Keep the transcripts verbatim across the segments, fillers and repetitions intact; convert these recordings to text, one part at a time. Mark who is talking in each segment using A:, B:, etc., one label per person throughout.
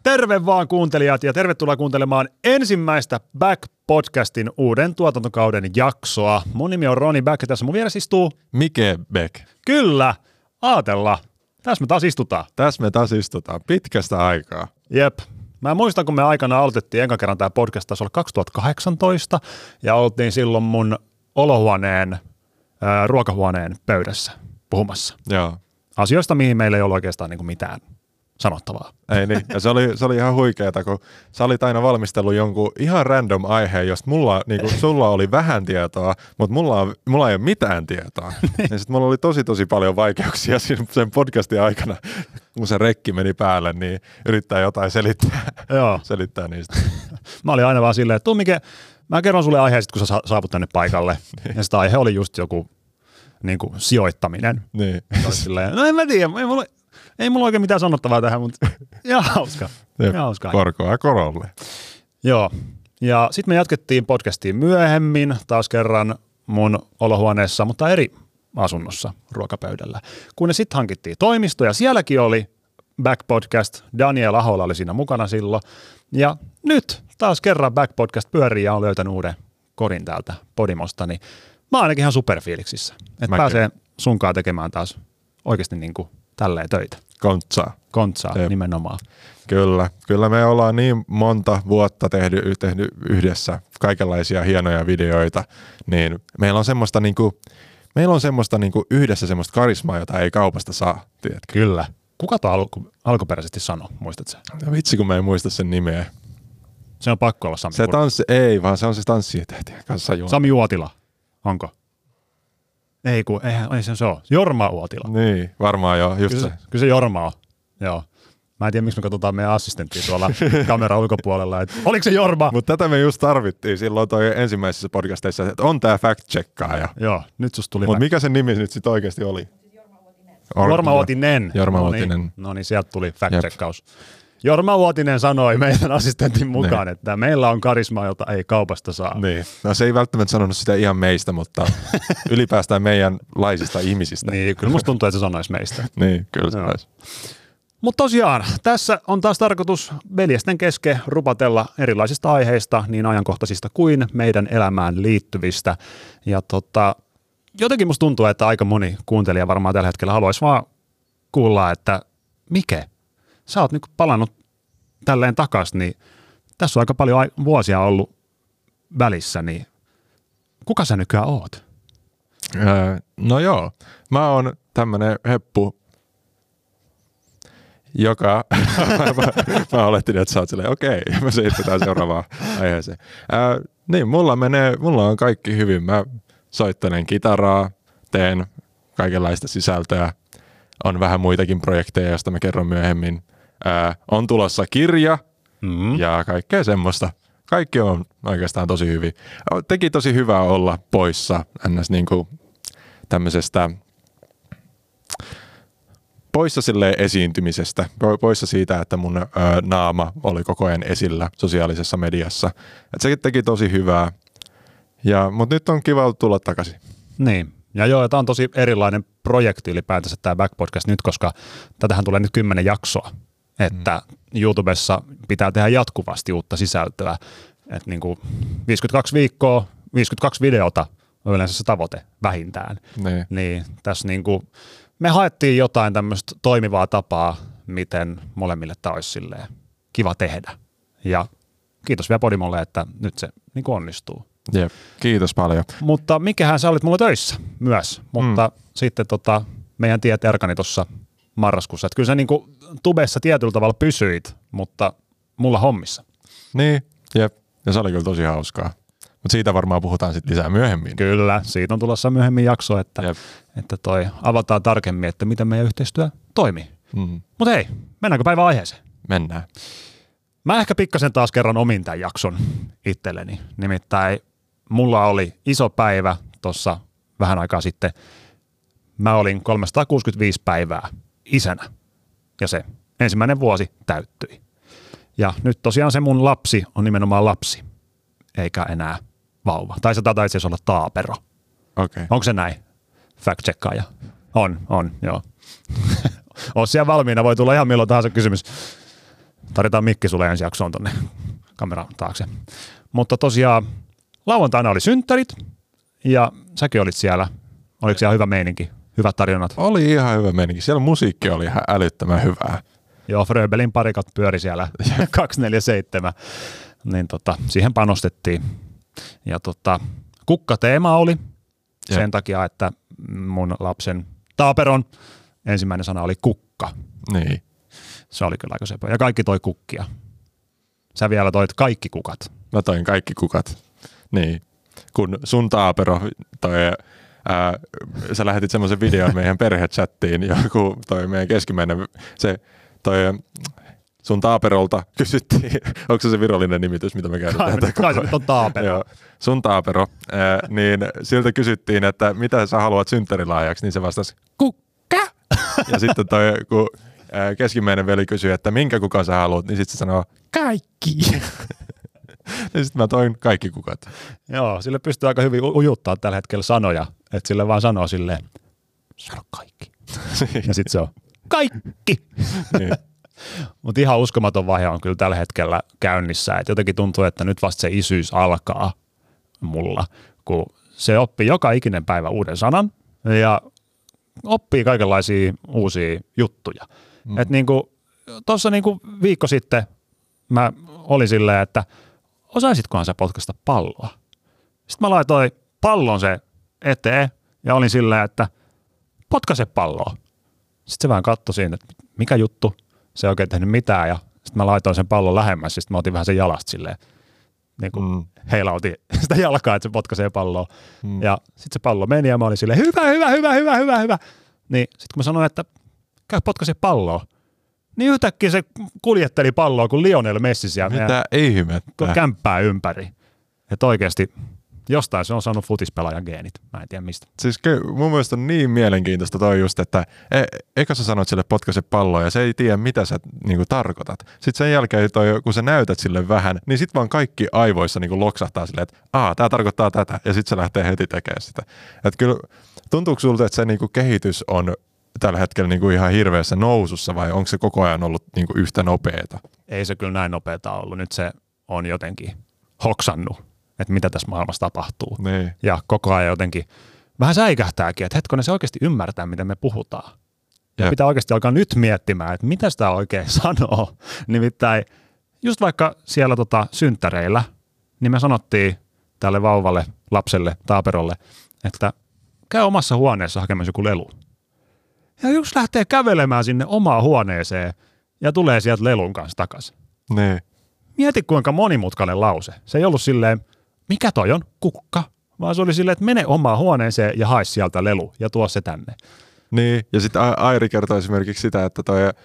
A: Terve vaan kuuntelijat ja tervetuloa kuuntelemaan ensimmäistä Back-podcastin uuden tuotantokauden jaksoa. Mun nimi on Roni Back ja tässä mun vieressä istuu...
B: Mike Beck.
A: Kyllä, aatella. Tässä me taas istutaan.
B: Tässä me taas istutaan pitkästä aikaa.
A: Jep. Mä muistan, kun me aikana aloitettiin enkä kerran tää podcast, taisi olla kaksituhattakahdeksantoista ja oltiin silloin mun olohuoneen, ää, ruokahuoneen pöydässä puhumassa.
B: Joo.
A: Asioista, mihin meillä ei ollut oikeastaan niin kuin mitään sanottavaa.
B: Ei niin, ja se oli, se oli ihan huikeeta, kun sä olit aina valmistellut jonkun ihan random aiheen, josta mulla, niin kuin, sulla oli vähän tietoa, mutta mulla, on, mulla ei ole mitään tietoa. Ja sit mulla oli tosi tosi paljon vaikeuksia siinä sen podcastin aikana, kun se rekki meni päälle, niin yrittää jotain selittää,
A: Joo.
B: selittää niistä.
A: Mä olin aina vaan silleen, että tuu Mike, mä kerron sulle aiheen sit, kun sä saavut tänne paikalle. Ja sitä aihe oli just joku niin kuin sijoittaminen.
B: Niin.
A: Silleen, no en mä tiedä, ei mulla, ei mulla oikein mitään sanottavaa tähän, mutta ihan hauska. Ihan hauska.
B: Korkoa korolle.
A: Joo, ja sitten me jatkettiin podcastiin myöhemmin taas kerran mun olohuoneessa, mutta eri asunnossa ruokapöydällä. Kun ne sitten hankittiin toimisto ja sielläkin oli Back Podcast, Daniel Ahola oli siinä mukana silloin. Ja nyt taas kerran Back Podcast pyörii ja on löytänyt uuden korin täältä Podimosta, niin mä oon ainakin ihan superfiiliksissä, että
B: Mäkin.
A: pääsee sunkaan tekemään taas oikeasti niin kuin tälleen töitä.
B: Kontsaa.
A: Kontsaa
B: Jep.
A: nimenomaan.
B: Kyllä, kyllä me ollaan niin monta vuotta tehty, tehty yhdessä kaikenlaisia hienoja videoita, niin meillä on semmoista, niinku, meillä on semmoista niinku yhdessä semmoista karismaa, jota ei kaupasta saa, tiedätkö?
A: Kyllä. Kuka tuo alku, alkuperäisesti sanoi, muistatko sä?
B: Ja vitsi, kun mä en muista sen nimeä.
A: Se on pakko olla Sami
B: Se
A: Kur-
B: tanssi, ei, vaan se on se tanssitähtien kanssa juo.
A: Sami Uotila. Onko? Ei kun, eihän, ei se ole. Jorma Uotila.
B: Niin, varmaan joo, just
A: Kyllä
B: se.
A: se, kyllä se Jorma on. Joo. Mä en tiedä, miksi me katsotaan meidän assistenttia tuolla kameran ulkopuolella. Et, oliko se Jorma?
B: Mutta tätä me just tarvittiin silloin toi ensimmäisissä podcasteissa, että on tää fact-checkaaja.
A: Joo, nyt susta tuli.
B: Mutta
A: mä...
B: mikä sen nimi nyt sitten oikeasti oli?
A: Jorma Uotinen.
B: Jorma
A: no
B: Uotinen.
A: niin, no niin, sieltä tuli fact-checkaus. Jorma Uotinen sanoi meidän assistentin mukaan,
B: Ne.
A: että meillä on karismaa, jota ei kaupasta saa.
B: Niin. No se ei välttämättä sanonut sitä ihan meistä, mutta ylipäätään meidän laisista ihmisistä.
A: Niin, kyllä musta tuntuu, että se sanoisi meistä.
B: Niin, kyllä se
A: Joo.
B: olisi.
A: Mutta tosiaan, tässä on taas tarkoitus veljesten kesken rupatella erilaisista aiheista, niin ajankohtaisista kuin meidän elämään liittyvistä. Ja tota, jotenkin musta tuntuu, että aika moni kuuntelija varmaan tällä hetkellä haluaisi vaan kuulla, että Mike, sä oot nyt palannut tälleen takaisin, niin tässä on aika paljon ai- vuosia ollut välissä, niin kuka sä nykyään oot?
B: Öö, no joo, mä oon tämmönen heppu, joka, mä, mä olettin, että sä oot silleen, okei, okay, me siirrytään seuraavaan aiheeseen. Öö, niin, mulla menee, mulla on kaikki hyvin. Mä soittelen kitaraa, teen kaikenlaista sisältöä, on vähän muitakin projekteja, joista mä kerron myöhemmin. Öö, on tulossa kirja
A: Mm-hmm.
B: ja kaikkea semmoista. Kaikki on oikeastaan tosi hyvin. Teki tosi hyvää olla poissa ns. Niinku tämmöisestä poissa silleen esiintymisestä, poissa siitä, että mun ö, naama oli koko ajan esillä sosiaalisessa mediassa. Et se teki tosi hyvää, ja, mutta nyt on kiva tulla takaisin.
A: Niin, ja joo, tämä on tosi erilainen projekti ylipäätänsä tämä Back Podcast nyt, koska tätähän tulee nyt kymmenen jaksoa, että mm. YouTubessa pitää tehdä jatkuvasti uutta sisältöä, että niin kuin viisikymmentäkaksi viikkoa, viisikymmentäkaksi videota on yleensä se tavoite vähintään.
B: Niin.
A: Niin tässä niin kuin, me haettiin jotain tämmöistä toimivaa tapaa, miten molemmille tämä olisi silleen kiva tehdä. Ja kiitos vielä Podimolle, että nyt se niin kuin onnistuu.
B: Jep. Kiitos paljon.
A: Mutta mikähän sä olit mulla töissä myös, mutta mm. sitten tota, meidän tiet erkani tuossa marraskuussa. Että kyllä sä niin kuin tubessa tietyllä tavalla pysyit, mutta mulla hommissa.
B: Niin, jep. Ja se oli kyllä tosi hauskaa. Mutta siitä varmaan puhutaan sitten lisää myöhemmin.
A: Kyllä, siitä on tulossa myöhemmin jakso, että, että toi avataan tarkemmin, että miten meidän yhteistyö toimii.
B: Mm.
A: Mutta hei, mennäänkö päivän aiheeseen?
B: Mennään.
A: Mä ehkä pikkasen taas kerran omin tämän jakson itselleni. Nimittäin mulla oli iso päivä tuossa vähän aikaa sitten. Mä olin kolmesataakuusikymmentäviisi päivää isänä ja se ensimmäinen vuosi täyttyi. Ja nyt tosiaan se mun lapsi on nimenomaan lapsi, eikä enää vauva. Tai se taitaa itse asiassa olla taapero.
B: Okay.
A: Onko se näin? Fact-checkaaja. On, on, joo. Oot siellä valmiina, voi tulla ihan milloin tahansa kysymys. Tarvitaan mikki sulle ensi jaksoon tonne kameran taakse. Mutta tosiaan lauantaina oli synttärit ja säkin olit siellä. Oliko siellä hyvä meininki? Hyvät tarinat?
B: Oli ihan hyvä meininki. Siellä musiikki oli ihan älyttömän hyvää.
A: Joo, Fröbelin parikat pyöri siellä kaksikymmentäneljä seitsemän. Niin tota, siihen panostettiin. Ja tota, kukkateema oli ja. Sen takia, että mun lapsen Taaperon ensimmäinen sana oli kukka.
B: Niin.
A: Se oli kyllä aika sepä. Ja kaikki toi kukkia. Sä vielä toit kaikki kukat.
B: Mä toin kaikki kukat. Niin. Kun sun Taapero toi, ää, sä lähetit semmoisen videon meidän perhechattiin, joku toi meidän keskimmäinen, se toi sun Taaperolta kysyttiin, onko se se virallinen nimitys, mitä me käytetään?
A: Kai se nyt on Taapero.
B: Joo, sun Taapero, ää, niin siltä kysyttiin, että mitä sä haluat synttärilaajaksi, niin se vastasi kukka. Ja sitten toi, kun ää, keskimmäinen veli kysyi, että minkä kukan sä haluat, niin sitten se sanoo kaikki. Ja sitten mä toin kaikki kukat.
A: Joo, sille pystyy aika hyvin ujuttaa tällä hetkellä sanoja, että sille vaan sanoo silleen, sano kaikki. Ja sitten se on kaikki. Niin. Mutta ihan uskomaton vaihe on kyllä tällä hetkellä käynnissä, että jotenkin tuntuu, että nyt vasta se isyys alkaa mulla, kun se oppii joka ikinen päivä uuden sanan ja oppii kaikenlaisia uusia juttuja. Mm. Että niinku, tuossa niinku viikko sitten mä olin silleen, että osaisitkohan sä potkasta palloa? Sitten mä laitoin pallon se eteen ja olin silleen, että potkaise palloa. Sitten se vähän katsoi siinä, että mikä juttu, se ei oikein tehnyt mitään ja sitten mä laitoin sen pallon lähemmäs ja sitten mä otin vähän sen jalasta silleen, niin kuin mm. heilautin sitä jalkaa, että se potkaisee palloa. Mm. Ja sitten se pallo meni ja mä olin silleen, hyvä, hyvä, hyvä, hyvä, hyvä, hyvä. Niin sitten kun mä sanoin, että käy potkaise palloa, niin yhtäkkiä se kuljetteli palloa kuin Lionel Messi siellä.
B: Mitä ihmettä?
A: Kämppää ympäri. Että oikeasti jostain se on saanut futispelaajan geenit. Mä en tiedä mistä.
B: Siis mun mielestä on niin mielenkiintoista toi just, että e- eikä sä sanoit sille potkaise palloa ja se ei tiedä mitä sä niinku tarkoitat. Sitten sen jälkeen toi, kun sä näytät sille vähän, niin sit vaan kaikki aivoissa niinku loksahtaa silleen, että aa, tää tarkoittaa tätä ja sit se lähtee heti tekemään sitä. Että kyllä tuntuuko sulta, että se niinku kehitys on tällä hetkellä niinku ihan hirveässä nousussa vai onko se koko ajan ollut niinku yhtä nopeeta?
A: Ei se kyllä näin nopeeta ollut. Nyt se on jotenkin hoksannut, että mitä tässä maailmassa tapahtuu.
B: Niin.
A: Ja koko ajan jotenkin vähän säikähtääkin, että hetkonen se oikeasti ymmärtää, miten me puhutaan. Ja Jep. pitää oikeasti alkaa nyt miettimään, että mitä sitä oikein sanoo. Nimittäin just vaikka siellä tota synttäreillä, niin me sanottiin tälle vauvalle, lapselle, Taaperolle, että käy omassa huoneessa hakemassa joku lelu. Ja just lähtee kävelemään sinne omaan huoneeseen ja tulee sieltä lelun kanssa takaisin.
B: Niin.
A: Mieti kuinka monimutkainen lause. Se ei ollut silleen, mikä toi on, kukka, vaan se oli silleen, että mene omaan huoneeseen ja hae sieltä lelu ja tuo se tänne.
B: Niin, ja sitten Airi kertoi esimerkiksi sitä, että toi, ää,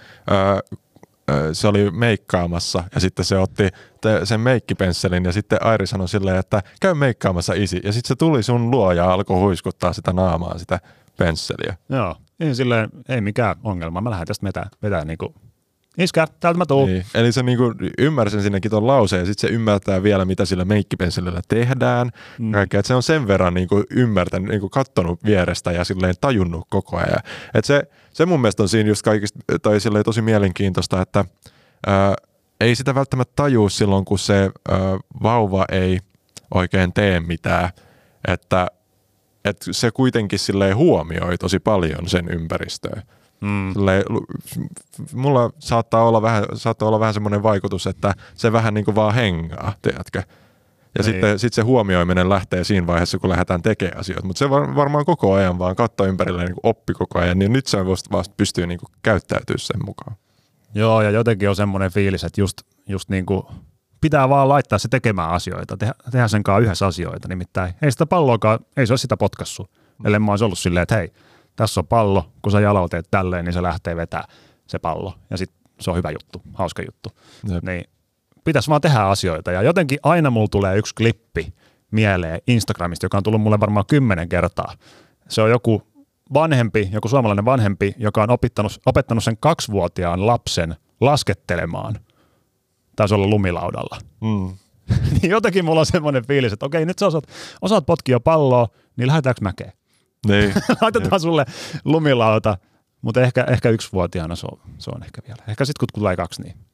B: se oli meikkaamassa ja sitten se otti sen meikkipensselin ja sitten Airi sanoi silleen, että käy meikkaamassa isi. Ja sitten se tuli sun luo ja alkoi huiskuttaa sitä naamaa, sitä pensseliä.
A: Joo, niin silleen ei mikään ongelma. Mä lähden tästä vetää, vetää niin kuin iskä, täältä mä tuun.
B: Niin. Eli se niinku ymmärsin sinnekin ton lauseen ja sitten se ymmärtää vielä, mitä sillä meikkipensselillä tehdään. Mm. Kaikkea, että se on sen verran niinku ymmärtänyt, niinku kattonut vierestä ja silleen tajunnut koko ajan. Et se, se mun mielestä on siinä just kaikista tai silleen tosi mielenkiintoista, että ää, ei sitä välttämättä tajuu silloin, kun se ää, vauva ei oikein tee mitään. Että et se kuitenkin silleen huomioi tosi paljon sen ympäristöä. Mm. Silleen, mulla saattaa olla vähän, saattaa olla vähän semmoinen vaikutus, että se vähän niin kuin vaan hengaa, tiedätkö? Ja niin. sitten sit se huomioiminen lähtee siinä vaiheessa, kun lähdetään tekemään asioita. Mutta se var, varmaan koko ajan vaan katsoo ympärille niin kuin oppi koko ajan, niin nyt se vasta pystyy niin kuin käyttäytymään sen mukaan.
A: Joo, ja jotenkin on semmoinen fiilis, että just, just niin kuin pitää vaan laittaa se tekemään asioita, tehdä, tehdä sen kanssa yhdessä asioita. Nimittäin ei sitä palloakaan, ei se ole sitä potkassut, mm. ellei mä olisi ollut silleen, että hei, tässä on pallo, kun sä jalalla teet tälleen, niin se lähtee vetää se pallo. Ja sitten se on hyvä juttu, hauska juttu. Jep. Niin pitäisi vaan tehdä asioita. Ja jotenkin aina mulla tulee yksi klippi mieleen Instagramista, joka on tullut mulle varmaan kymmenen kertaa. Se on joku vanhempi, joku suomalainen vanhempi, joka on opettanut, opettanut sen kaksivuotiaan lapsen laskettelemaan. Taisi olla lumilaudalla. Mm. Niin jotenkin mulla on semmoinen fiilis, että okei, nyt sä osaat, osaat potkia palloa, niin lähdetäänkö mäkeen?
B: Niin.
A: Laitetaan sulle lumilauta, mutta ehkä, ehkä yksivuotiaana se on, se on ehkä vielä. Ehkä sitten kun tulee kaksi, niin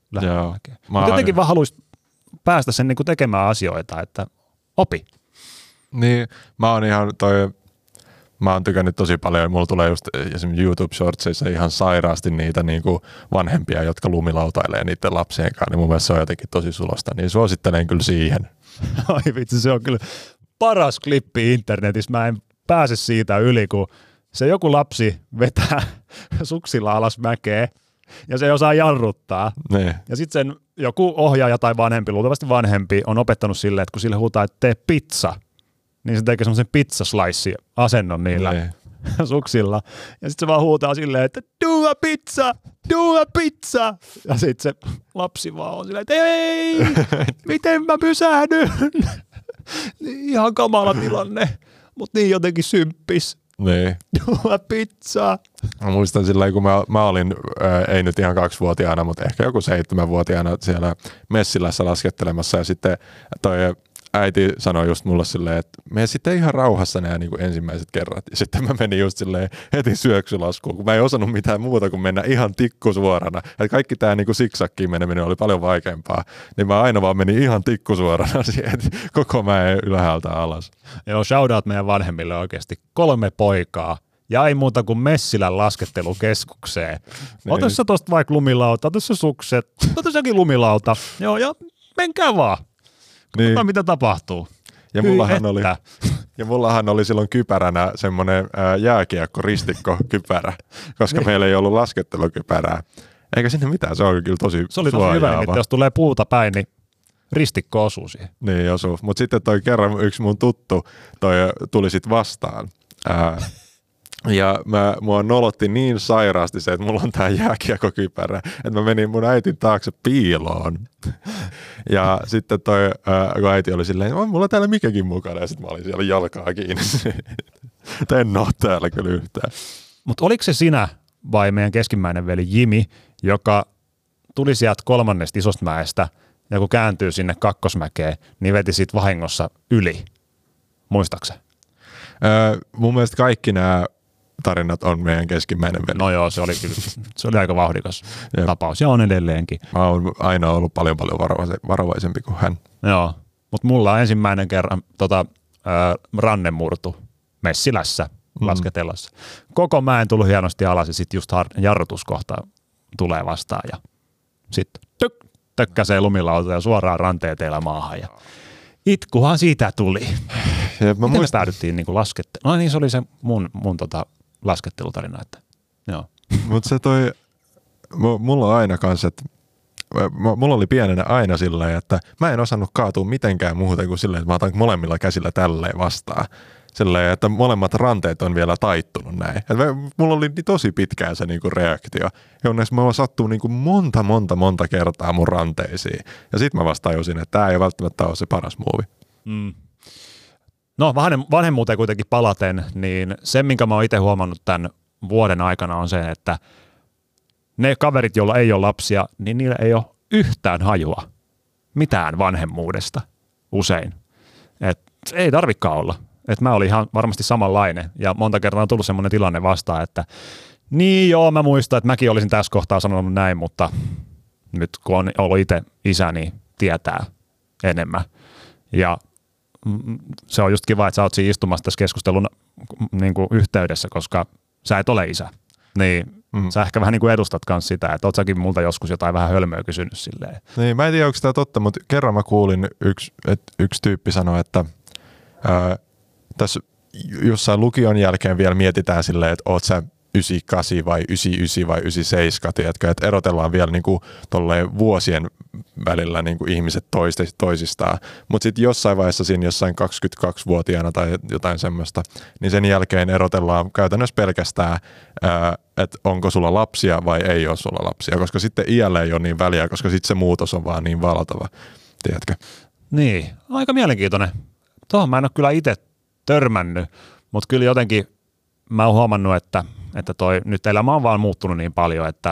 A: lähdömäkeen. Mutta jotenkin vaan haluaisi päästä sen niin kuin tekemään asioita, että opi.
B: Niin, mä oon ihan toi, mä oon tykännyt tosi paljon, mulla tulee just esimerkiksi YouTube-shortseissa ihan sairaasti niitä niin kuin vanhempia, jotka lumilautailee niiden lapsien kanssa, niin mun mielestä se on jotenkin tosi sulosta, niin suosittelen kyllä siihen.
A: Ai vitsi, se on kyllä paras klippi internetissä, mä en pääse siitä yli, kun se joku lapsi vetää suksilla alas mäkeä ja se ei osaa jarruttaa.
B: Ne.
A: Ja sitten sen joku ohjaaja tai vanhempi, luultavasti vanhempi, on opettanut silleen, että kun sille huutaa, että tee pizza, niin se tekee semmoisen pizzaslice-asennon niillä ne. suksilla. Ja sitten se vaan huutaa silleen, että do a pizza, do a pizza. Ja sitten se lapsi vaan on silleen, että ei, miten mä pysähdyn. Ihan kamala tilanne, mutta niin jotenkin symppis.
B: Niin.
A: Do pizza.
B: Mä muistan silleen, kun mä, mä olin, ää, ei nyt ihan kaksivuotiaana, mutta ehkä joku seitsemänvuotiaana siellä Messilässä laskettelemassa ja sitten toi äiti sanoi just mulle silleen, että mene sitten ihan rauhassa nämä niin kuin ensimmäiset kerrat. Ja sitten mä menin just silleen heti syöksylaskuun, kun mä en osannut mitään muuta kuin mennä ihan tikkusuorana. Että kaikki tämä niin kuin siksakkiin meneminen oli paljon vaikeampaa. Niin mä aina vaan menin ihan tikkusuorana siihen, koko mäen ylhäältä alas.
A: Joo, shoutout meidän vanhemmille oikeasti. Kolme poikaa. Ja ei muuta kuin Messilän laskettelukeskukseen. Niin. Ota sä tosta vaikka lumilauta, ota sä sukset, ota säkin lumilauta. Joo, ja menkää vaan. Niin. Katsotaan, mitä tapahtuu.
B: Ja mullahan, oli, ja mullahan oli silloin kypäränä semmoinen jääkiekko ristikko kypärä, koska niin. meillä ei ollut laskettelukypärää. Eikä sinne mitään, se oli kyllä tosi
A: Se oli tosi hyvä, että jos tulee puuta päin, niin ristikko osuu siihen.
B: Niin osuu, mutta sitten toi kerran yksi mun tuttu toi tuli sit vastaan. Ää, Ja mä, mua nolotti niin sairaasti se, että mulla on tää jääkiekokypärä, että mä menin mun äitin taakse piiloon. Ja sitten toi, ää, kun äiti oli silleen, on mulla täällä mikäkin mukana, ja sitten mä olin siellä jalkaa kiinni. En oo täällä kyllä yhtään.
A: Mutta oliko se sinä vai meidän keskimmäinen veli Jimi, joka tuli sieltä kolmannesta isosta mäestä, ja kun kääntyy sinne kakkosmäkeen, niin veti siitä vahingossa yli? Muistaaksä?
B: Öö, mun mielestä kaikki nämä tarinat on meidän keskimmäinen veli.
A: No joo, se oli kyllä, se oli aika vauhdikas Jep. tapaus ja on edelleenkin.
B: Mä oon aina ollut paljon paljon varovaisempi kuin hän.
A: Joo, mutta mulla on ensimmäinen kerran tota, äh, ranne murtu Messilässä mm. lasketellassa. Koko mäen tullut hienosti alas ja sitten just har- jarrutuskohta tulee vastaan ja sitten tök, tökkäsee lumilauta ja suoraan ranteeteillä maahan ja itkuhan siitä tuli. Ja mä Miten muist... me päädyttiin niin lasketteluun? No niin, se oli se mun, mun tota laskettelutarina. Että, joo.
B: Mutta se toi, mulla on aina kanssa, että mulla oli pienenä aina silleen, että mä en osannut kaatua mitenkään muuta kuin silleen, että mä otan molemmilla käsillä tälleen vastaan. Silleen, että molemmat ranteet on vielä taittunut näin. Et mä, mulla oli tosi pitkään se niinku reaktio, jonnes mä sattuu niinku monta, monta, monta kertaa mun ranteisiin. Ja sit mä vasta tajusin, että tää ei välttämättä ole se paras muuvi.
A: Mm. No vanhemmuuteen kuitenkin palaten, niin se, minkä mä oon itse huomannut tämän vuoden aikana on se, että ne kaverit, joilla ei ole lapsia, niin niillä ei ole yhtään hajua mitään vanhemmuudesta usein. Et ei tarvikaan olla. Et mä olin ihan varmasti samanlainen ja monta kertaa on tullut semmoinen tilanne vastaan, että niin joo, mä muistan, että mäkin olisin tässä kohtaa sanonut näin, mutta nyt kun on ollut itse isä, niin tietää enemmän. Ja se on just kiva, että sä oot siinä istumassa tässä keskustelun niin kuin yhteydessä, koska sä et ole isä. Niin mm. sä ehkä vähän niin kuin edustat myös sitä, että oot säkin multa joskus jotain vähän hölmöä kysynyt silleen.
B: Niin, mä en tiedä, onko tämä totta, mutta kerran mä kuulin, yksi, että yksi tyyppi sanoi, että ää, tässä jossain lukion jälkeen vielä mietitään silleen, että oot sä yhdeksänkymmentäkahdeksan vai yhdeksänkymmentäyhdeksän vai yhdeksänkymmentäseitsemän, tiedätkö, että erotellaan vielä niin kuin tolleen vuosien välillä niin kuin ihmiset toisistaan. Mutta sitten jossain vaiheessa siinä jossain kaksikymmentäkaksivuotiaana tai jotain semmoista, niin sen jälkeen erotellaan käytännössä pelkästään, että onko sulla lapsia vai ei ole sulla lapsia, koska sitten iällä ei ole niin väliä, koska sitten se muutos on vaan niin valtava, tiedätkö?
A: Niin, aika mielenkiintoinen. Tuohon mä en ole kyllä itse törmännyt, mutta kyllä jotenkin mä oon huomannut, että, että toi nyt elämä on vaan muuttunut niin paljon, että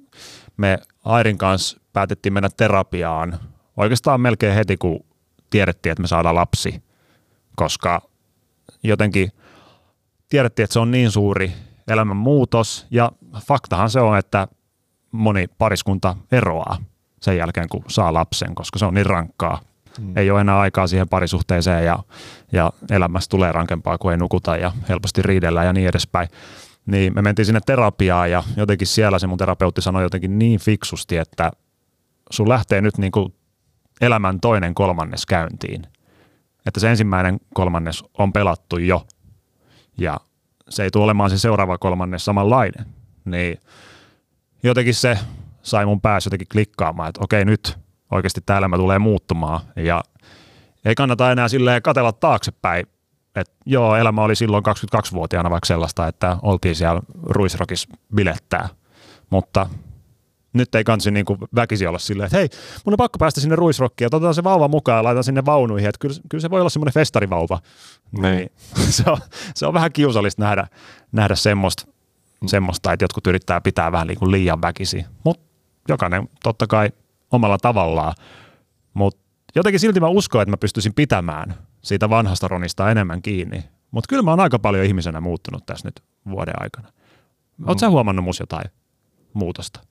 A: me Airin kanssa päätettiin mennä terapiaan oikeastaan melkein heti, kun tiedettiin, että me saadaan lapsi, koska jotenkin tiedettiin, että se on niin suuri elämän muutos ja faktahan se on, että moni pariskunta eroaa sen jälkeen, kun saa lapsen, koska se on niin rankkaa. Mm. Ei ole enää aikaa siihen parisuhteeseen ja, ja elämästä tulee rankempaa, kun ei nukuta ja helposti riidellä ja niin edespäin. Niin me mentiin sinne terapiaan ja jotenkin siellä se mun terapeutti sanoi jotenkin niin fiksusti, että sun lähtee nyt niin kuin elämän toinen kolmannes käyntiin. Että se ensimmäinen kolmannes on pelattu jo ja se ei tule olemaan se seuraava kolmannes samanlainen. Niin jotenkin se sai mun päässä jotenkin klikkaamaan, että okei nyt oikeasti tämä elämä tulee muuttumaan ja ei kannata enää silleen katsella taaksepäin, että joo, elämä oli silloin kaksikymmentäkaksivuotiaana vaikka sellaista, että oltiin siellä Ruisrockissa bilettää, mutta nyt ei kansi niin kuin väkisin olla silleen, että hei, mun on pakko päästä sinne Ruisrockiin ja otetaan se vauva mukaan ja laitan sinne vaunuihin, että kyllä, kyllä se voi olla semmoinen festarivauva. Niin. se, on, se on vähän kiusallista nähdä, nähdä semmoista, semmoista, että jotkut yrittää pitää vähän niin kuin liian väkisin, mutta jokainen totta kai omalla tavallaan, mutta jotenkin silti mä uskon, että mä pystyisin pitämään siitä vanhasta Ronista enemmän kiinni, mutta kyllä mä oon aika paljon ihmisenä muuttunut tässä nyt vuoden aikana. Oot sä huomannut mus jotain muutosta?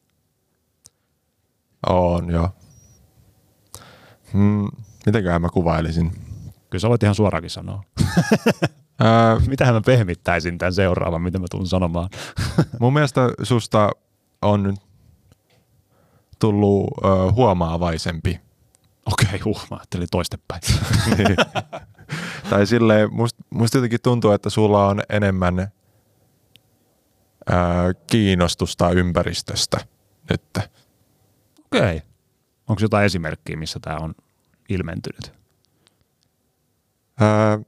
B: On, joo. Hmm, mitenköhän mä kuvailisin?
A: Kyllä sä voit ihan suoraankin sanoa.
B: Ää,
A: Mitähän mä pehmittäisin tämän seuraavan, mitä mä tulen sanomaan?
B: mun mielestä susta on tullut ö, huomaavaisempi.
A: Okei, huh, mä ajattelin toistepäin.
B: Niin. Tai silleen, musta must jotenkin tuntuu, että sulla on enemmän ö, kiinnostusta ympäristöstä nyt.
A: Okei. Onko jotain esimerkkiä, missä tämä on ilmentynyt?
B: Ää,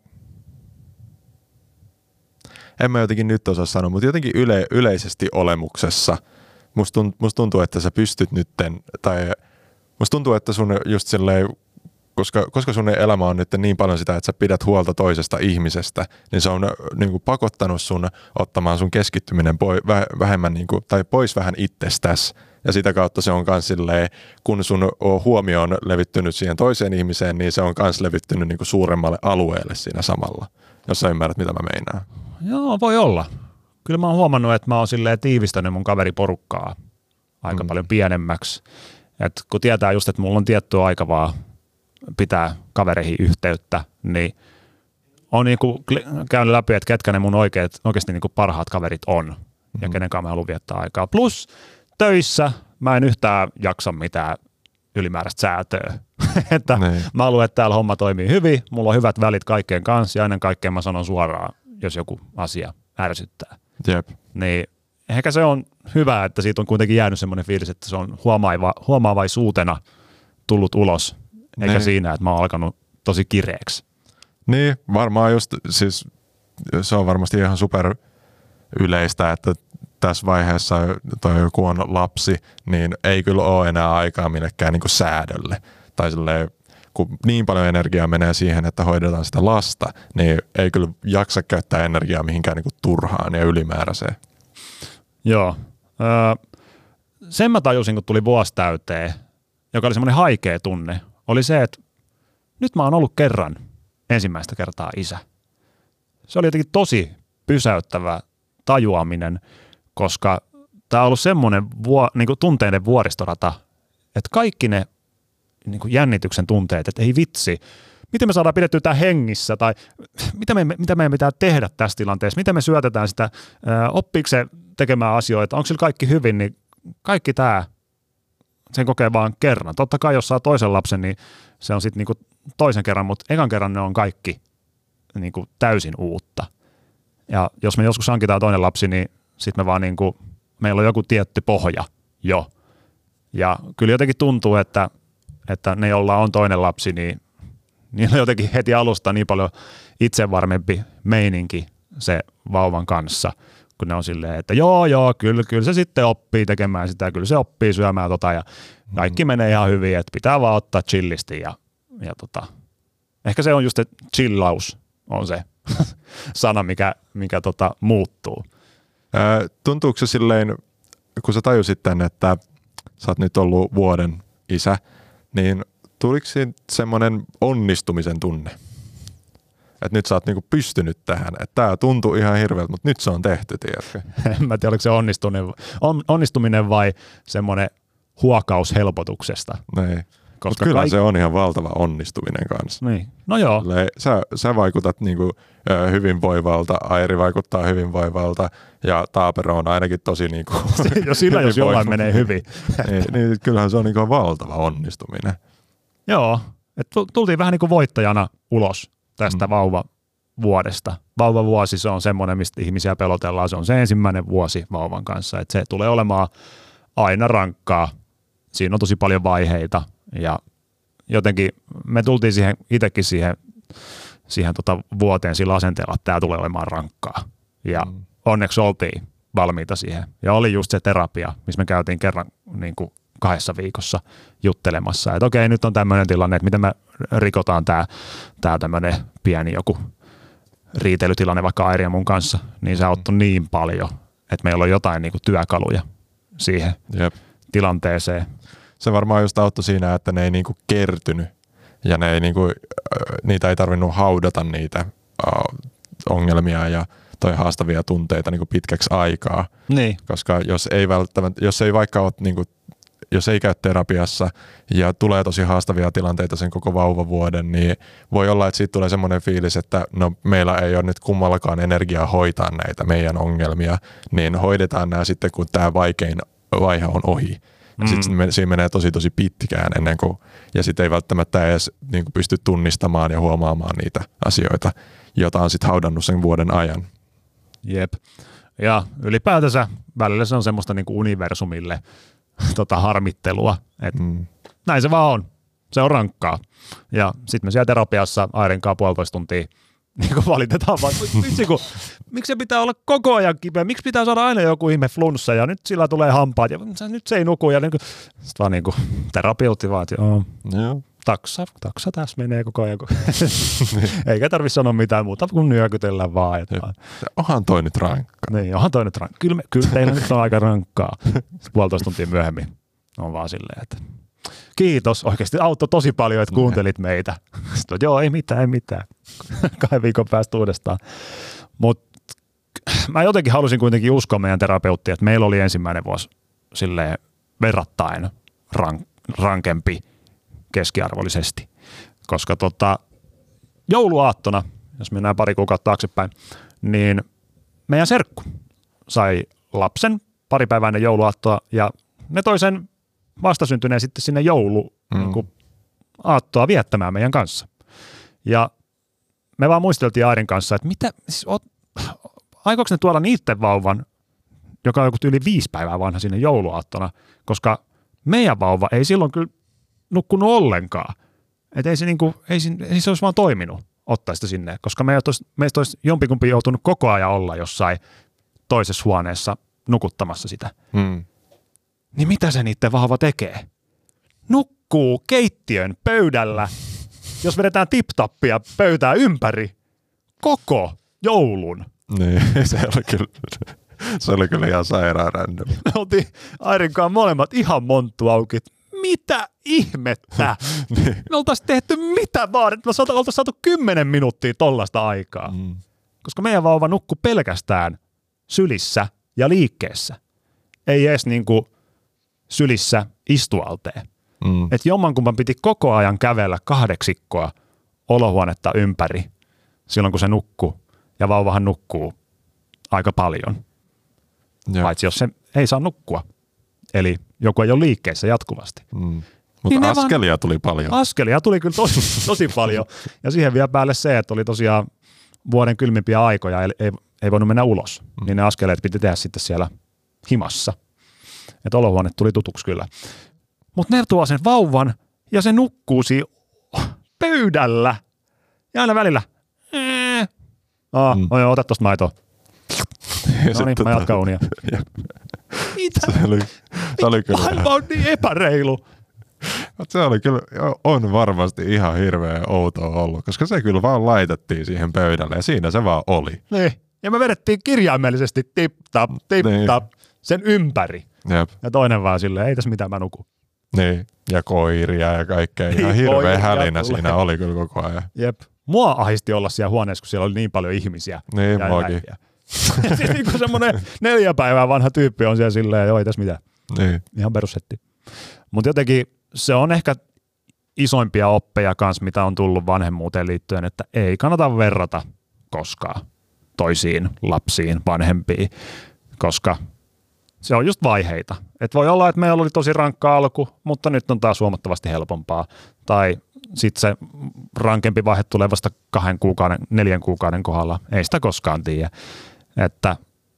B: en mä jotenkin nyt osaa sanoa, mutta jotenkin yle, yleisesti olemuksessa musta tuntuu, must tuntuu, että sä pystyt nytten, tai musta tuntuu, että sun just silleen, koska, koska sun elämä on nyt niin paljon sitä, että sä pidät huolta toisesta ihmisestä, niin se on niin kuin pakottanut sun ottamaan sun keskittyminen poi, vähemmän, niin kuin, tai pois vähän itsestäsi. Ja sitä kautta se on myös silleen, kun sun huomio on levittynyt siihen toiseen ihmiseen, niin se on myös levittynyt niin kuin suuremmalle alueelle siinä samalla, jos sä ymmärrät, mitä mä meinaan.
A: Joo, voi olla. Kyllä mä oon huomannut, että mä oon silleen tiivistänyt mun kaveriporukkaa aika mm. paljon pienemmäksi. Et kun tietää just, että mulla on tietty aika vaan pitää kavereihin yhteyttä, niin on niinku käynyt läpi, että ketkä ne mun oikeat, oikeasti niinku parhaat kaverit on mm. ja kenen kanssa mä haluan viettää aikaa. Plus töissä mä en yhtään jaksa mitään ylimääräistä säätöä. että
B: niin.
A: Mä haluan, että täällä homma toimii hyvin, mulla on hyvät välit kaikkeen kanssa ja ennen kaikkea mä sanon suoraan, jos joku asia ärsyttää.
B: Jep.
A: Niin ehkä se on hyvä, että siitä on kuitenkin jäänyt semmoinen fiilis, että se on huomaava, huomaavaisuutena tullut ulos, eikä
B: niin.
A: siinä, että mä oon alkanut tosi kireeksi.
B: Niin, varmaan just, siis se on varmasti ihan super yleistä, että tässä vaiheessa toi joku on lapsi, niin ei kyllä ole enää aikaa millekään niin kuin säädölle. Tai silleen, kun niin paljon energiaa menee siihen, että hoidetaan sitä lasta, niin ei kyllä jaksa käyttää energiaa mihinkään niin kuin turhaan ja ylimääräiseen.
A: Joo. Öö, sen mä tajusin, kun tuli vuosi täyteen, joka oli semmoinen haikea tunne, oli se, että nyt mä oon ollut kerran ensimmäistä kertaa isä. Se oli jotenkin tosi pysäyttävä tajuaminen, koska tämä on ollut semmoinen vuo, niin kuin tunteiden vuoristorata, että kaikki ne niin kuin jännityksen tunteet, että ei vitsi, miten me saadaan pidettyä tämä hengissä, tai mitä, me, mitä meidän pitää tehdä tässä tilanteessa, miten me syötetään sitä, oppiiko se tekemään asioita, onko sillä kaikki hyvin, niin kaikki tämä, sen kokee vaan kerran. Totta kai jos saa toisen lapsen, niin se on sitten niinku toisen kerran, mutta ekan kerran ne on kaikki niinku täysin uutta. Ja jos me joskus hankitaan toinen lapsi, niin sitten me vaan niinku, meillä on joku tietty pohja jo. Ja kyllä jotenkin tuntuu, että, että ne, joilla on toinen lapsi, niin niillä on jotenkin heti alusta niin paljon itsevarmempi meininki se vauvan kanssa, kun ne on silleen, että joo, joo, kyllä, kyllä se sitten oppii tekemään sitä, kyllä se oppii syömään tota ja kaikki mm. menee ihan hyvin, että pitää vaan ottaa chillisti ja, ja tota, ehkä se on just, että chillaus on se sana, mikä, mikä tota, muuttuu.
B: Ää, tuntuuko se silleen, kun sä tajusit tänne, että sä oot nyt ollut vuoden isä, niin tuliko siinä semmoinen onnistumisen tunne? Että nyt sä oot niinku pystynyt tähän, että tää tuntuu ihan hirveältä, mutta nyt se on tehty, tiedätkö?
A: En mä tiedä, oliko se onnistuminen, on, onnistuminen vai semmoinen huokaushelpotuksesta.
B: Niin. Koska kyllä kaik- se on ihan valtava onnistuminen kanssa.
A: Niin. No joo.
B: Sä, sä vaikutat niinku, hyvinvoivalta, Airi vaikuttaa hyvinvoivalta ja Taapero on ainakin tosi niinku
A: jo sillä jos jollain menee hyvin.
B: niin, niin, kyllähän se on niinku valtava onnistuminen.
A: Joo. Et tultiin vähän niin kuin voittajana ulos tästä mm. vauvavuodesta. Vauvavuosi se on semmoinen, mistä ihmisiä pelotellaan. Se on se ensimmäinen vuosi vauvan kanssa. Et se tulee olemaan aina rankkaa. Siinä on tosi paljon vaiheita ja jotenkin me tultiin siihen, itsekin siihen, siihen tota vuoteen sillä asenteella, että tämä tulee olemaan rankkaa. Ja mm. onneksi oltiin valmiita siihen. Ja oli just se terapia, missä me käytiin kerran niin kuin kahdessa viikossa juttelemassa, että okei, nyt on tämmöinen tilanne, että miten me rikotaan tämä, tämä tämmöinen pieni joku riitelytilanne vaikka Airi ja mun kanssa, niin se auttoi niin paljon, että meillä on jotain niin kuin työkaluja siihen Jep. tilanteeseen.
B: Se varmaan just auttoi siinä, että ne ei niinku kertynyt ja ne ei niinku, niitä ei tarvinnut haudata niitä uh, ongelmia ja toi haastavia tunteita niinku pitkäksi aikaa.
A: Niin.
B: Koska jos ei välttämättä, jos ei vaikka ole niinku, jos ei käy terapiassa ja tulee tosi haastavia tilanteita sen koko vauvavuoden, niin voi olla, että siitä tulee semmoinen fiilis, että no meillä ei ole nyt kummallakaan energiaa hoitaa näitä meidän ongelmia, niin hoidetaan nämä sitten, kun tämä vaikein vaihe on ohi. Ja sitten mm. siinä menee tosi tosi pitkään ennen kuin, ja sitten ei välttämättä edes niin kuin pysty tunnistamaan ja huomaamaan niitä asioita, joita on sitten haudannut sen vuoden ajan.
A: Jep. Ja ylipäätänsä välillä se on semmoista niin kuin universumille tota, harmittelua, että mm. näin se vaan on. Se on rankkaa. Ja sitten me siellä terapiassa Airin kanssa puolitoista tuntia niin kuin valitetaan vaan, vitsi kun, miksi se pitää olla koko ajan kipeä, miksi pitää saada aina joku ihme flunssa ja nyt sillä tulee hampaat ja nyt se ei nuku ja niin kuin, sitten vaan niin kuin terapeutti vaan, että joo, joo. Taksa, taksa tässä menee koko ajan, eikä tarvitse sanoa mitään muuta kuin nyökytellä vaan. Että
B: onhan toi nyt rankkaa.
A: Niin, onhan toi nyt rankkaa. Kyllä, kyllä teillä nyt on aika rankkaa. Puolitoista tuntia myöhemmin on vaan silleen, että kiitos, oikeasti auttoi tosi paljon, että kuuntelit meitä. Sitten, joo, ei mitään, ei mitään. Kahden viikon päästä uudestaan. Mutta mä jotenkin halusin kuitenkin uskoa meidän terapeuttia, että meillä oli ensimmäinen vuosi silleen verrattain rank, rankempi keskiarvollisesti. Koska tota, jouluaattona, jos mennään pari kuukautta taaksepäin, niin meidän serkku sai lapsen paripäiväinen jouluaattoa ja ne toi sen vastasyntyneen sitten sinne joulu mm. niin kuin aattoa viettämään meidän kanssa. Ja me vaan muisteltiin Airin kanssa, että mitä, siis oot, aikooko ne tuoda niitten vauvan, joka on joku yli viisi päivää vanha sinne jouluaattona, koska meidän vauva ei silloin kyllä nukkunut ollenkaan. Että ei se, niinku, ei, ei se olisi vaan toiminut ottaa sitä sinne, koska me olisi, meistä olisi jompikumpi joutunut koko ajan olla jossain toisessa huoneessa nukuttamassa sitä. Mm. Niin mitä se niiden vauva tekee? Nukkuu keittiön pöydällä, jos vedetään tip-tappia pöytää ympäri koko joulun.
B: Niin, se oli kyllä, se oli kyllä ihan sairaan random.
A: Me oltiin Airinkaan molemmat ihan monttu auki. Mitä ihmettä? niin. Me oltaisiin tehty mitä vaan, että me oltaisiin saatu kymmenen minuuttia tollaista aikaa. Mm. Koska meidän vauva nukkui pelkästään sylissä ja liikkeessä. Ei edes niinku sylissä istualteen. Mm. Että jommankumpan piti koko ajan kävellä kahdeksikkoa olohuonetta ympäri silloin, kun se nukkuu. Ja vauvahan nukkuu aika paljon. Ja. Paitsi jos se ei saa nukkua. Eli joku ei ole liikkeessä jatkuvasti.
B: Mm. Mutta niin askelia vaan, tuli paljon.
A: Askelia tuli kyllä tosi, tosi paljon. Ja siihen vielä päälle se, että oli tosiaan vuoden kylmimpiä aikoja, eli ei, ei voinut mennä ulos. Mm. Niin ne askeleet piti tehdä sitten siellä himassa. Että olohuone tuli tutuksi kyllä. Mutta ne tuo sen vauvan ja se nukkuu siinä pöydällä. Ja aina välillä. Eee. Aa, mm. ota tosta maitoa. No niin, mä jatkan unia. Mitä?
B: Se oli, se oli kyllä
A: aivan niin epäreilu.
B: Se oli kyllä, on varmasti ihan hirveän outoa ollut, koska se kyllä vaan laitettiin siihen pöydälle ja siinä se vaan oli.
A: Niin, ja me vedettiin kirjaimellisesti tip-tap, tip-tap niin. Sen ympäri. Jep. Ja toinen vaan silleen, ei tässä mitään, mä nukun.
B: Niin, ja koiria ja kaikkea. Ihan niin, hirveä hälinä siinä oli kyllä koko ajan.
A: Jep. Mua ahisti olla siellä huoneessa, kun siellä oli niin paljon ihmisiä.
B: Niin, muakin.
A: Ja siis niin kuin semmoinen neljä päivää vanha tyyppi on siellä silleen, joo ei tässä mitään.
B: Niin.
A: Ihan perussetti. Mutta jotenkin se on ehkä isoimpia oppeja kanssa, mitä on tullut vanhemmuuteen liittyen, että ei kannata verrata koskaan toisiin lapsiin, vanhempiin, koska se on just vaiheita. Et voi olla, että meillä oli tosi rankka alku, mutta nyt on taas huomattavasti helpompaa. Tai sitten se rankempi vaihe tulee vasta kahden kuukauden, neljän kuukauden kohdalla. Ei sitä koskaan tiedä. Että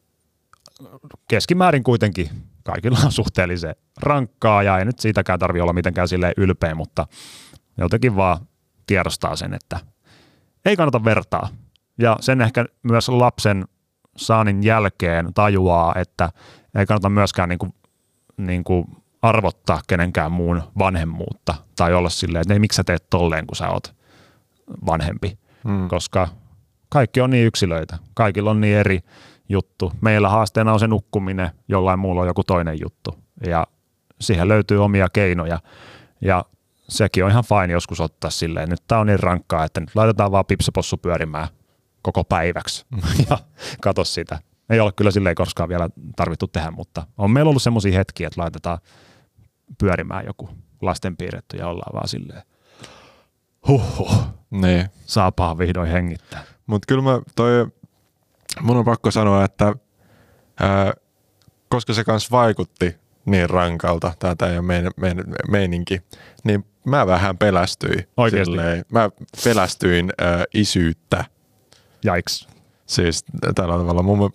A: keskimäärin kuitenkin kaikilla on suhteellisen rankkaa ja ei nyt siitäkään tarvitse olla mitenkään silleen ylpeä, mutta jotenkin vaan tiedostaa sen, että ei kannata vertaa. Ja sen ehkä myös lapsen saannin jälkeen tajuaa, että ei kannata myöskään niin kuin, niin kuin arvottaa kenenkään muun vanhemmuutta tai olla silleen, että ei miksi sä teet tolleen, kun sä oot vanhempi, hmm. koska kaikki on niin yksilöitä, kaikilla on niin eri juttu. Meillä haasteena on se nukkuminen, jollain muulla on joku toinen juttu ja siihen löytyy omia keinoja ja sekin on ihan fine joskus ottaa silleen, nyt tää on niin rankkaa, että nyt laitetaan vaan pipsapossu pyörimään koko päiväksi ja katso sitä. Ei ole kyllä silleen koskaan vielä tarvittu tehdä, mutta on meillä ollut semmoisia hetkiä, että laitetaan pyörimään joku lastenpiirretty ja ollaan vaan silleen huhhuh,
B: niin.
A: saapaa vihdoin hengittää.
B: Mutta kyllä mä toi, mun on pakko sanoa, että ää, koska se kanssa vaikutti niin rankalta, tää teidän mein, mein, meininki, niin mä vähän pelästyin.
A: Oikeesti?
B: Silleen, mä pelästyin ää, isyyttä.
A: Jaiks.
B: Siis tällä tavalla mun...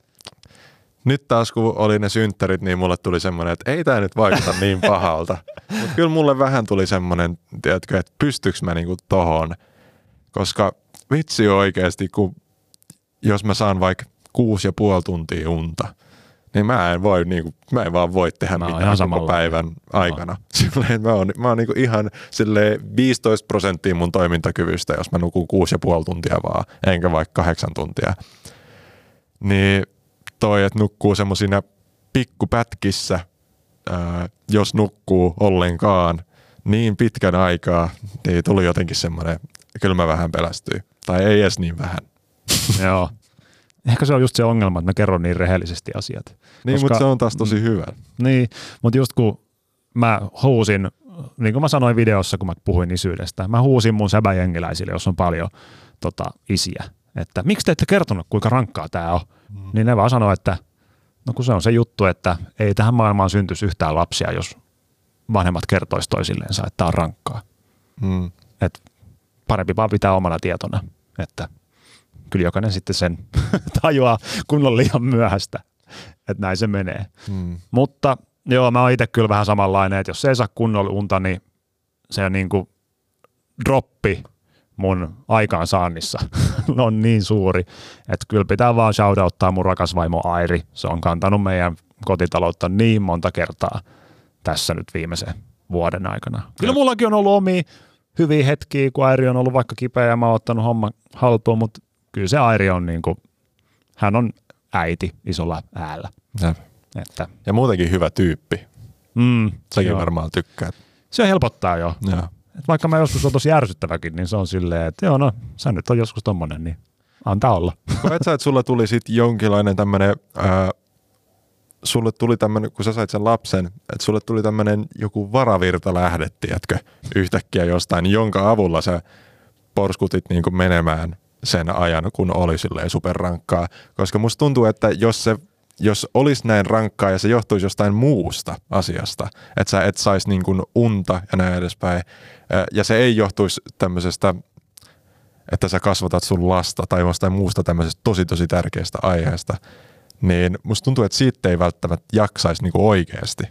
B: Nyt taas kun oli ne synttärit, niin mulle tuli semmoinen, että ei tää nyt vaikuta niin pahalta. Mutta kyllä mulle vähän tuli semmoinen, tiedätkö, että pystyks mä niinku tohon. Koska vitsi oikeasti, kun jos mä saan vaikka kuusi ja puoli tuntia unta, niin mä en voi niinku, mä en vaan voi tehdä mä mitään koko päivän aikana. Silleen, mä oon, mä oon niinku ihan silleen viisitoista prosenttia mun toimintakyvystä, jos mä nukun kuusi ja puoli tuntia vaan, enkä vaikka kahdeksan tuntia. Niin toi, että nukkuu semmosina pikkupätkissä, ää, jos nukkuu ollenkaan niin pitkän aikaa, niin tuli jotenkin semmoinen, kyllä mä vähän pelästyin. Tai ei edes niin vähän.
A: Joo. Ehkä se on just se ongelma, että mä kerron niin rehellisesti asiat.
B: Niin, koska, mutta se on taas tosi hyvä.
A: Niin, mutta just kun mä huusin, niin kuin mä sanoin videossa, kun mä puhuin isyydestä, mä huusin mun säbäjengiläisille, jos on paljon tota, isiä, että miksi te ette kertonut, kuinka rankkaa tää on? Mm. Niin ne vaan sanoo, että no kun se on se juttu, että ei tähän maailmaan syntyisi yhtään lapsia, jos vanhemmat kertoisi toisilleensa, että tää on rankkaa. Mm. Et parempi vaan pitää omana tietona, että kyllä jokainen sitten sen tajuaa, kun on liian myöhäistä, että näin se menee. Mm. Mutta joo, mä oon itse kyllä vähän samanlainen, että jos ei saa kunnolla unta, niin se on niin kuin droppi mun aikaansaannissa on niin suuri, että kyllä pitää vaan shoutouttaa mun rakas vaimo Airi. Se on kantanut meidän kotitaloutta niin monta kertaa tässä nyt viimeisen vuoden aikana. Kyllä mullakin on ollut omia hyviä hetkiä, kun Airi on ollut vaikka kipeä ja mä oon ottanut homman haltuun, mutta kyllä se Airi on niin kuin, hän on äiti isolla äällä.
B: Ja,
A: että.
B: ja muutenkin hyvä tyyppi.
A: Mm,
B: Säkin
A: joo.
B: varmaan tykkää.
A: Se helpottaa jo.
B: Ja.
A: Et vaikka mä joskus on tosi ärsyttäväkin, niin se on silleen, että joo no, sä nyt on joskus tommonen, niin antaa olla.
B: Koet sä, että sulla tuli sit jonkinlainen tämmönen, ää, sulle tuli tämmönen, kun sä sait sen lapsen, että sulle tuli tämmönen joku varavirta lähde, tiedätkö, yhtäkkiä jostain, jonka avulla sä porskutit niinku menemään sen ajan, kun oli silleen superrankkaa. Koska musta tuntuu, että jos se jos olisi näin rankkaa ja se johtuisi jostain muusta asiasta, että sä et saisi niin kuin unta ja näin edespäin, ja se ei johtuisi tämmöisestä, että sä kasvatat sun lasta tai jostain muusta tämmöisestä tosi tosi tärkeästä aiheesta, niin musta tuntuu, että siitä ei välttämättä jaksaisi niin kuin oikeasti.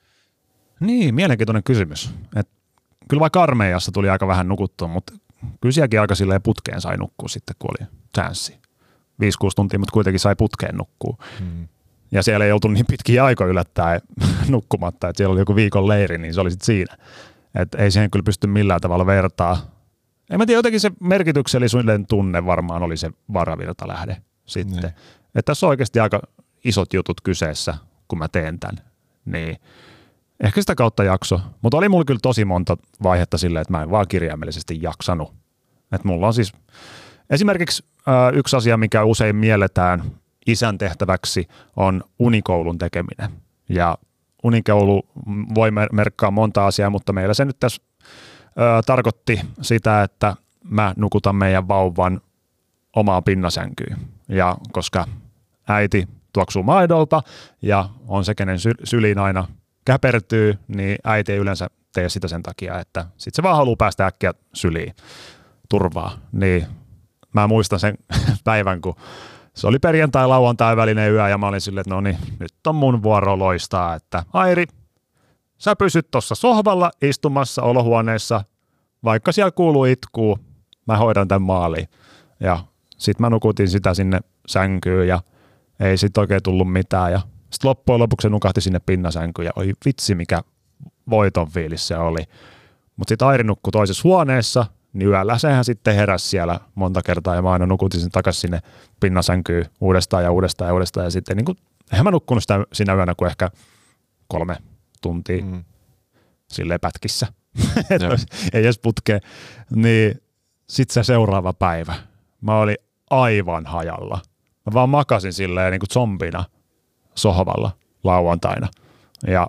A: Niin, mielenkiintoinen kysymys. Et kyllä vaikka armeijassa tuli aika vähän nukuttua, mutta kyllä sielläkin aika silleen putkeen sai nukkua sitten, kun oli chanssi. viisi kuusi tuntia, mutta kuitenkin sai putkeen nukkua. Hmm. Ja siellä ei oltu niin pitkiä aikoja yllättäen nukkumatta, että siellä oli joku viikon leiri, niin se oli sitten siinä. Että ei siihen kyllä pysty millään tavalla vertaa. En mä tiedä, jotenkin se merkityksellisyyden tunne varmaan oli se varavirtalähde sitten. Niin. Että tässä on oikeasti aika isot jutut kyseessä, kun mä teen tämän. Niin ehkä sitä kautta jakso. Mutta oli mulla kyllä tosi monta vaihetta silleen, että mä en vaan kirjaimellisesti jaksanut. Että mulla on siis esimerkiksi äh, yksi asia, mikä usein mielletään isän tehtäväksi, on unikoulun tekeminen. Ja unikeulu voi merkkaa monta asiaa, mutta meillä se nyt tässä ö, tarkoitti sitä, että mä nukutan meidän vauvan omaan pinnasänkyyn. Ja koska äiti tuoksuu maidolta ja on se, kenen sy- syliin aina käpertyy, niin äiti ei yleensä tee sitä sen takia, että sit se vaan haluaa päästä äkkiä syliin turvaa. Niin mä muistan sen päivän, kun se oli perjantai-lauantai välinen yö ja mä olin silleen, että no niin, nyt on mun vuoro loistaa, että Airi, sä pysyt tuossa sohvalla istumassa olohuoneessa, vaikka siellä kuuluu itkuu, mä hoidan tämän maaliin. Ja sit mä nukutin sitä sinne sänkyyn ja ei sit oikein tullut mitään ja sit loppujen lopuksi se nukahti sinne pinnasänkyyn ja oi vitsi mikä voiton fiilis se oli. Mutta sit Airi nukkui toisessa huoneessa, niin yöllä sehän sitten heräsi siellä monta kertaa ja mä aina nukutin sen takaisin sinne pinnasänkyyn uudestaan ja uudestaan ja uudestaan ja sitten niin kuin, eihän mä nukkunut sitä siinä yönä kuin ehkä kolme tuntia mm. silleen pätkissä, ei edes putkea, niin sitten se seuraava päivä, mä olin aivan hajalla. Mä vaan makasin silleen niin kuin zombina sohvalla lauantaina ja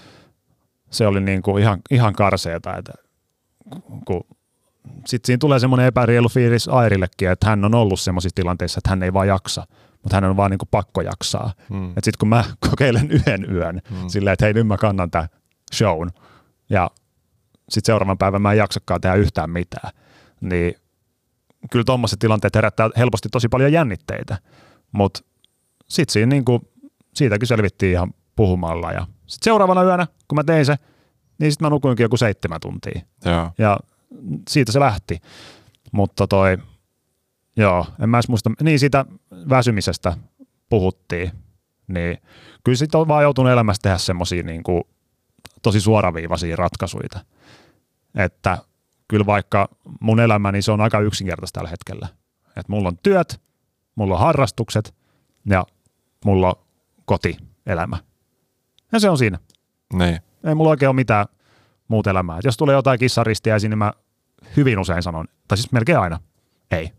A: se oli niin kuin ihan, ihan karseeta, että kun sitten siinä tulee semmoinen epäreilu fiilis Airillekin, että hän on ollut semmoisissa tilanteissa, että hän ei vaan jaksa, mutta hän on vaan niin kuin pakko jaksaa. Mm. Että sitten kun mä kokeilen yhden yön mm. silleen, että hei nyt mä kannan tämän shown ja sitten seuraavan päivän mä en jaksakaan tehdä yhtään mitään, niin kyllä tommoiset tilanteet herättää helposti tosi paljon jännitteitä, mutta sitten siinä niinku, siitäkin selvittiin ihan puhumalla ja sitten seuraavana yönä, kun mä tein se, niin sitten mä nukuinkin joku seitsemän tuntia.
B: Joo.
A: Ja siitä se lähti, mutta toi, joo, en mä edes muista, niin siitä väsymisestä puhuttiin, niin kyllä sitten on vaan joutunut elämässä tehdä semmosia niinku tosi suoraviivaisia ratkaisuja, että kyllä vaikka mun elämäni se on aika yksinkertaista tällä hetkellä, että mulla on työt, mulla on harrastukset ja mulla on kotielämä. Ja se on siinä.
B: Niin.
A: Ei mulla oikein ole mitään muuta elämää. Et jos tulee jotain kissaristiäisiä, niin mä hyvin usein sanon, tai siis melkein aina, ei.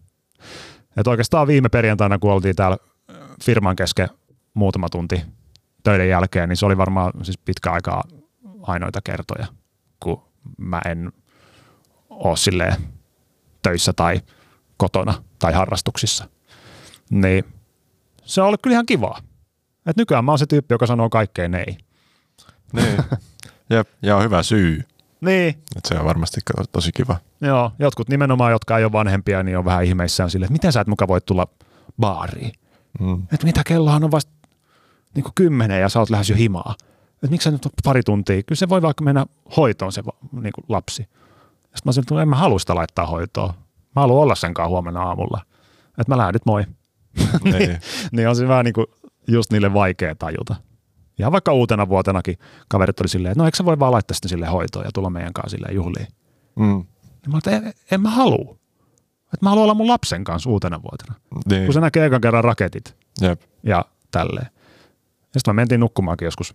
A: Et oikeastaan viime perjantaina, kun oltiin täällä firman kesken muutama tunti töiden jälkeen, niin se oli varmaan siis pitkä aikaa ainoita kertoja, kun mä en ole silleen töissä tai kotona tai harrastuksissa. Niin se on ollut kyllä ihan kivaa. Et nykyään mä oon se tyyppi, joka sanoo kaikkeen ei.
B: Niin. Jep, ja on hyvä syy.
A: Niin.
B: Et se on varmasti tosi kiva.
A: Joo, jotkut nimenomaan, jotka ei ole vanhempia, niin on vähän ihmeissään silleen, että miten sä et muka voit tulla baariin? Mm. Että mitä kellohan on vasta niin kuin kymmenen ja sä oot lähes jo himaa. Että miksi sä nyt pari tuntia? Kyllä se voi vaikka mennä hoitoon se niin kuin lapsi. Sitten mä sanoin, että en mä halua sitä laittaa hoitoon. Mä haluan olla senkaan huomenna aamulla. Että mä lähden nyt moi. niin, niin on se vähän niin kuin just niille vaikea tajuta. Ja vaikka uutena vuotenakin kaverit oli silleen, että no eikö sä voi vaan laittaa sitten silleen hoitoon ja tulla meidän kanssa silleen juhliin. Mm. Niin mä olin, että en, en mä halua. Että mä haluan olla mun lapsen kanssa uutena vuotena. Niin. Kun se näkee ekan kerran raketit. Jep. Ja tälleen. Ja sitten mä mentiin nukkumaankin joskus.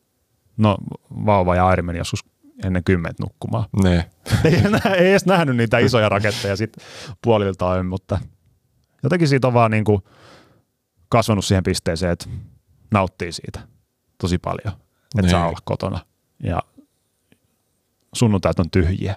A: No vauva ja Airi meni joskus ennen kymmentä nukkumaan. Ne. ei, ei edes nähnyt niitä isoja raketteja sit puoliltaan, mutta jotenkin siitä on vaan niinku kasvanut siihen pisteeseen, että nauttii siitä tosi paljon, että ne. Saa olla kotona. Ja sunnuntait on tyhjiä.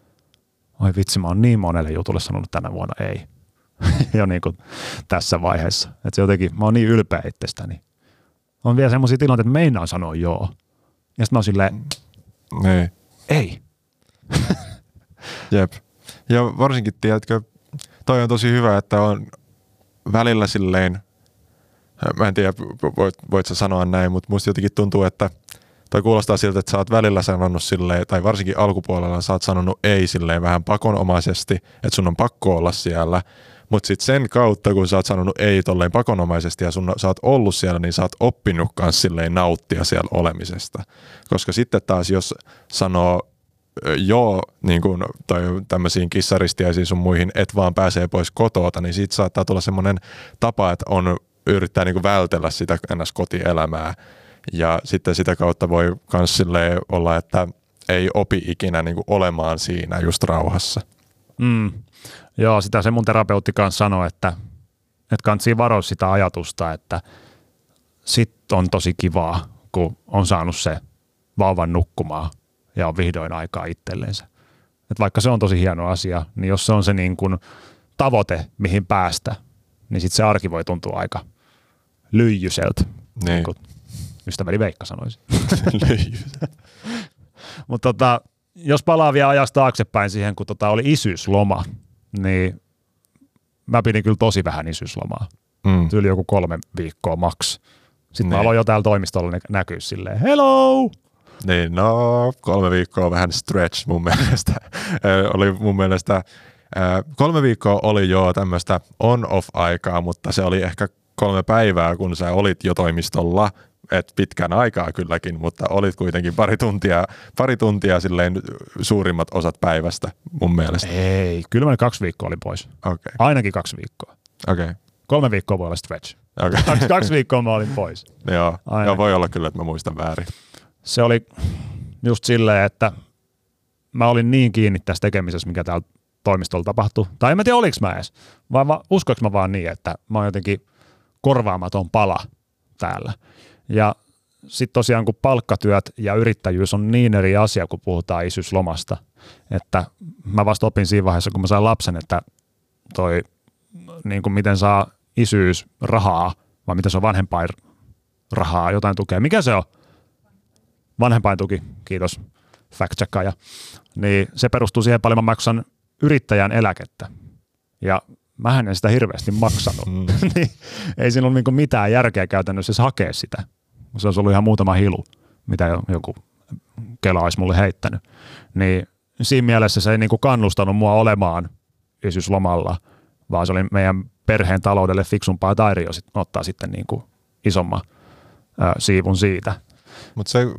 A: Oi vitsi, mä oon niin monelle jutulle sanonut tänä vuonna ei. Jo niin kuin tässä vaiheessa. Että se jotenkin, mä oon niin ylpeä itsestäni. On vielä semmoisia tilanteita, että meinaan sanoa joo. Ja sitten mä oon silleen,
B: ne.
A: ei.
B: Jep. Ja varsinkin, tiedätkö, toi on tosi hyvä, että on välillä silleen, mä en tiedä, voit, voit sä sanoa näin, mutta musta jotenkin tuntuu, että toi kuulostaa siltä, että sä oot välillä sanonut silleen, tai varsinkin alkupuolella sä oot sanonut ei silleen vähän pakonomaisesti, että sun on pakko olla siellä, mutta sitten sen kautta, kun sä oot sanonut ei tolleen pakonomaisesti ja sun, sä oot ollut siellä, niin sä oot oppinut kans silleen nauttia siellä olemisesta. Koska sitten taas, jos sanoo joo niin kuin, tai tämmöisiin kissaristiaisiin sun muihin, et vaan pääsee pois kotoota, niin siitä saattaa tulla semmoinen tapa, että on yrittää niin kuin vältellä sitä ennäs kotielämää. Ja sitten sitä kautta voi myös olla, että ei opi ikinä niin kuin olemaan siinä just rauhassa.
A: Mm. Joo, sitä se mun terapeutti kanssa sanoi, että, että kannattaa varoa sitä ajatusta, että sit on tosi kivaa kun on saanut se vauvan nukkumaan ja on vihdoin aikaa itselleensä. Et vaikka se on tosi hieno asia, niin jos se on se niin kuin tavoite, mihin päästä, niin sitten se arki voi tuntua aika lyijyseltä, niin, niin kuin ystäväni Veikka sanoisi. Mutta tota, jos palaa vielä ajasta taaksepäin siihen, kun tota oli isyysloma, niin mä pidin kyllä tosi vähän isyyslomaa. Mm. Tyyli joku kolme viikkoa maks. Sitten niin. Mä aloin jo täällä toimistolla nä- näkyä silleen, hello!
B: Niin, no kolme viikkoa on vähän stretch mun mielestä. oli mun mielestä, kolme viikkoa oli jo tämmöistä on-off-aikaa, mutta se oli ehkä kolme päivää, kun sä olit jo toimistolla. Et pitkän aikaa kylläkin, mutta olit kuitenkin pari tuntia, pari tuntia silleen suurimmat osat päivästä mun mielestä.
A: Ei, kyllä mä kaksi viikkoa olin pois.
B: Okay.
A: Ainakin kaksi viikkoa.
B: Okay.
A: Kolme viikkoa voi olla stretch.
B: Okay.
A: Kaksi, kaksi viikkoa mä olin pois.
B: Joo, ja voi olla kyllä, että mä muistan väärin.
A: Se oli just silleen, että mä olin niin kiinni tässä tekemisessä, mikä täällä toimistolla tapahtui. Tai en mä tiedä, oliko mä edes. Vai va, uskoinko mä vaan niin, että mä oon jotenkin korvaamaton pala täällä. Ja sitten tosiaan, kun palkkatyöt ja yrittäjyys on niin eri asia, kun puhutaan isyyslomasta, että mä vasta opin siinä vaiheessa, kun mä sain lapsen, että toi, niin kuin miten saa isyys rahaa, vai miten se on vanhempain rahaa, jotain tukea. Mikä se on? Vanhempaintuki, kiitos, fact-checkaaja. Niin se perustuu siihen paljon, mä maksan yrittäjän eläkettä. Ja mähän en sitä hirveästi maksanut. Mm. niin ei siinä ollut niinku mitään järkeä käytännössä hakea sitä. Se olisi ollut ihan muutama hilu, mitä joku Kela olisi mulle heittänyt. Niin siinä mielessä se ei niinku kannustanut mua olemaan isyyslomalla, vaan se oli meidän perheen taloudelle fiksumpaa Tairio sit, ottaa sitten niinku isomman ää, siivun siitä.
B: Mutta se,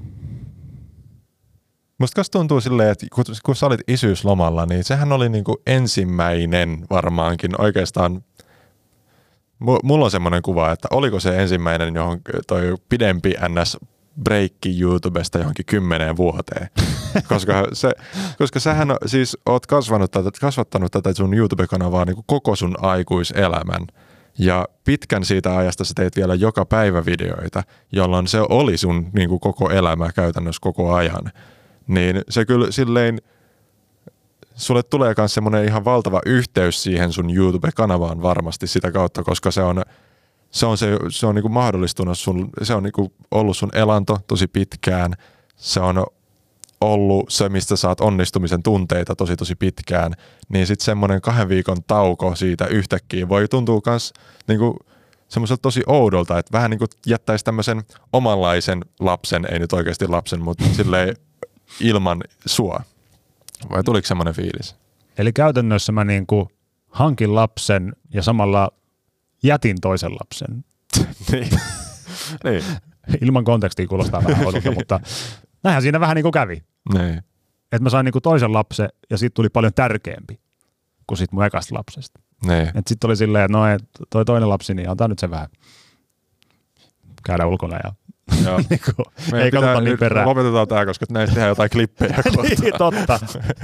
B: musta tuntuu silleen, että kun, kun sä olit isyyslomalla, niin sehän oli niinku ensimmäinen varmaankin oikeastaan. Mulla on semmoinen kuva, että oliko se ensimmäinen johon toi pidempi N S-breikki YouTubesta johonkin kymmeneen vuoteen. koska, se, koska sähän siis oot kasvanut tätä, kasvattanut tätä sun YouTube-kanavaa niin kuin koko sun aikuiselämän. Ja pitkän siitä ajasta sä teit vielä joka päivä videoita, jolloin se oli sun niin kuin koko elämä käytännössä koko ajan. Niin se kyllä silleen, sulle tulee myös semmoinen ihan valtava yhteys siihen sun YouTube-kanavaan varmasti sitä kautta, koska se on, se on, se, se on niinku mahdollistunut sun, se on niinku ollut sun elanto tosi pitkään. Se on ollut se, mistä saat onnistumisen tunteita tosi tosi pitkään. Niin sitten semmoinen kahden viikon tauko siitä yhtäkkiä voi tuntua myös niinku semmoiselta tosi oudolta, että vähän niinku jättäisi tämmöisen omanlaisen lapsen, ei nyt oikeasti lapsen, mutta silleen ilman sua. Vai tuliko semmoinen fiilis?
A: Eli käytännössä mä niinku hankin lapsen ja samalla jätin toisen lapsen.
B: niin. niin.
A: Ilman kontekstia kuulostaa vähän oudolta, mutta näinhän siinä vähän niin kuin kävi.
B: Niin.
A: Että mä sain niinku toisen lapsen ja siitä tuli paljon tärkeämpi kuin siitä mun ekasta lapsesta.
B: Niin.
A: Että sitten oli silleen, että no ei, toi toinen lapsi, niin antaa nyt se vähän käydä ulkona ja niin kuin, ei katsota niin perään.
B: Lopetetaan tämä, koska näistä tehdään jotain klippejä kohta.
A: niin, totta.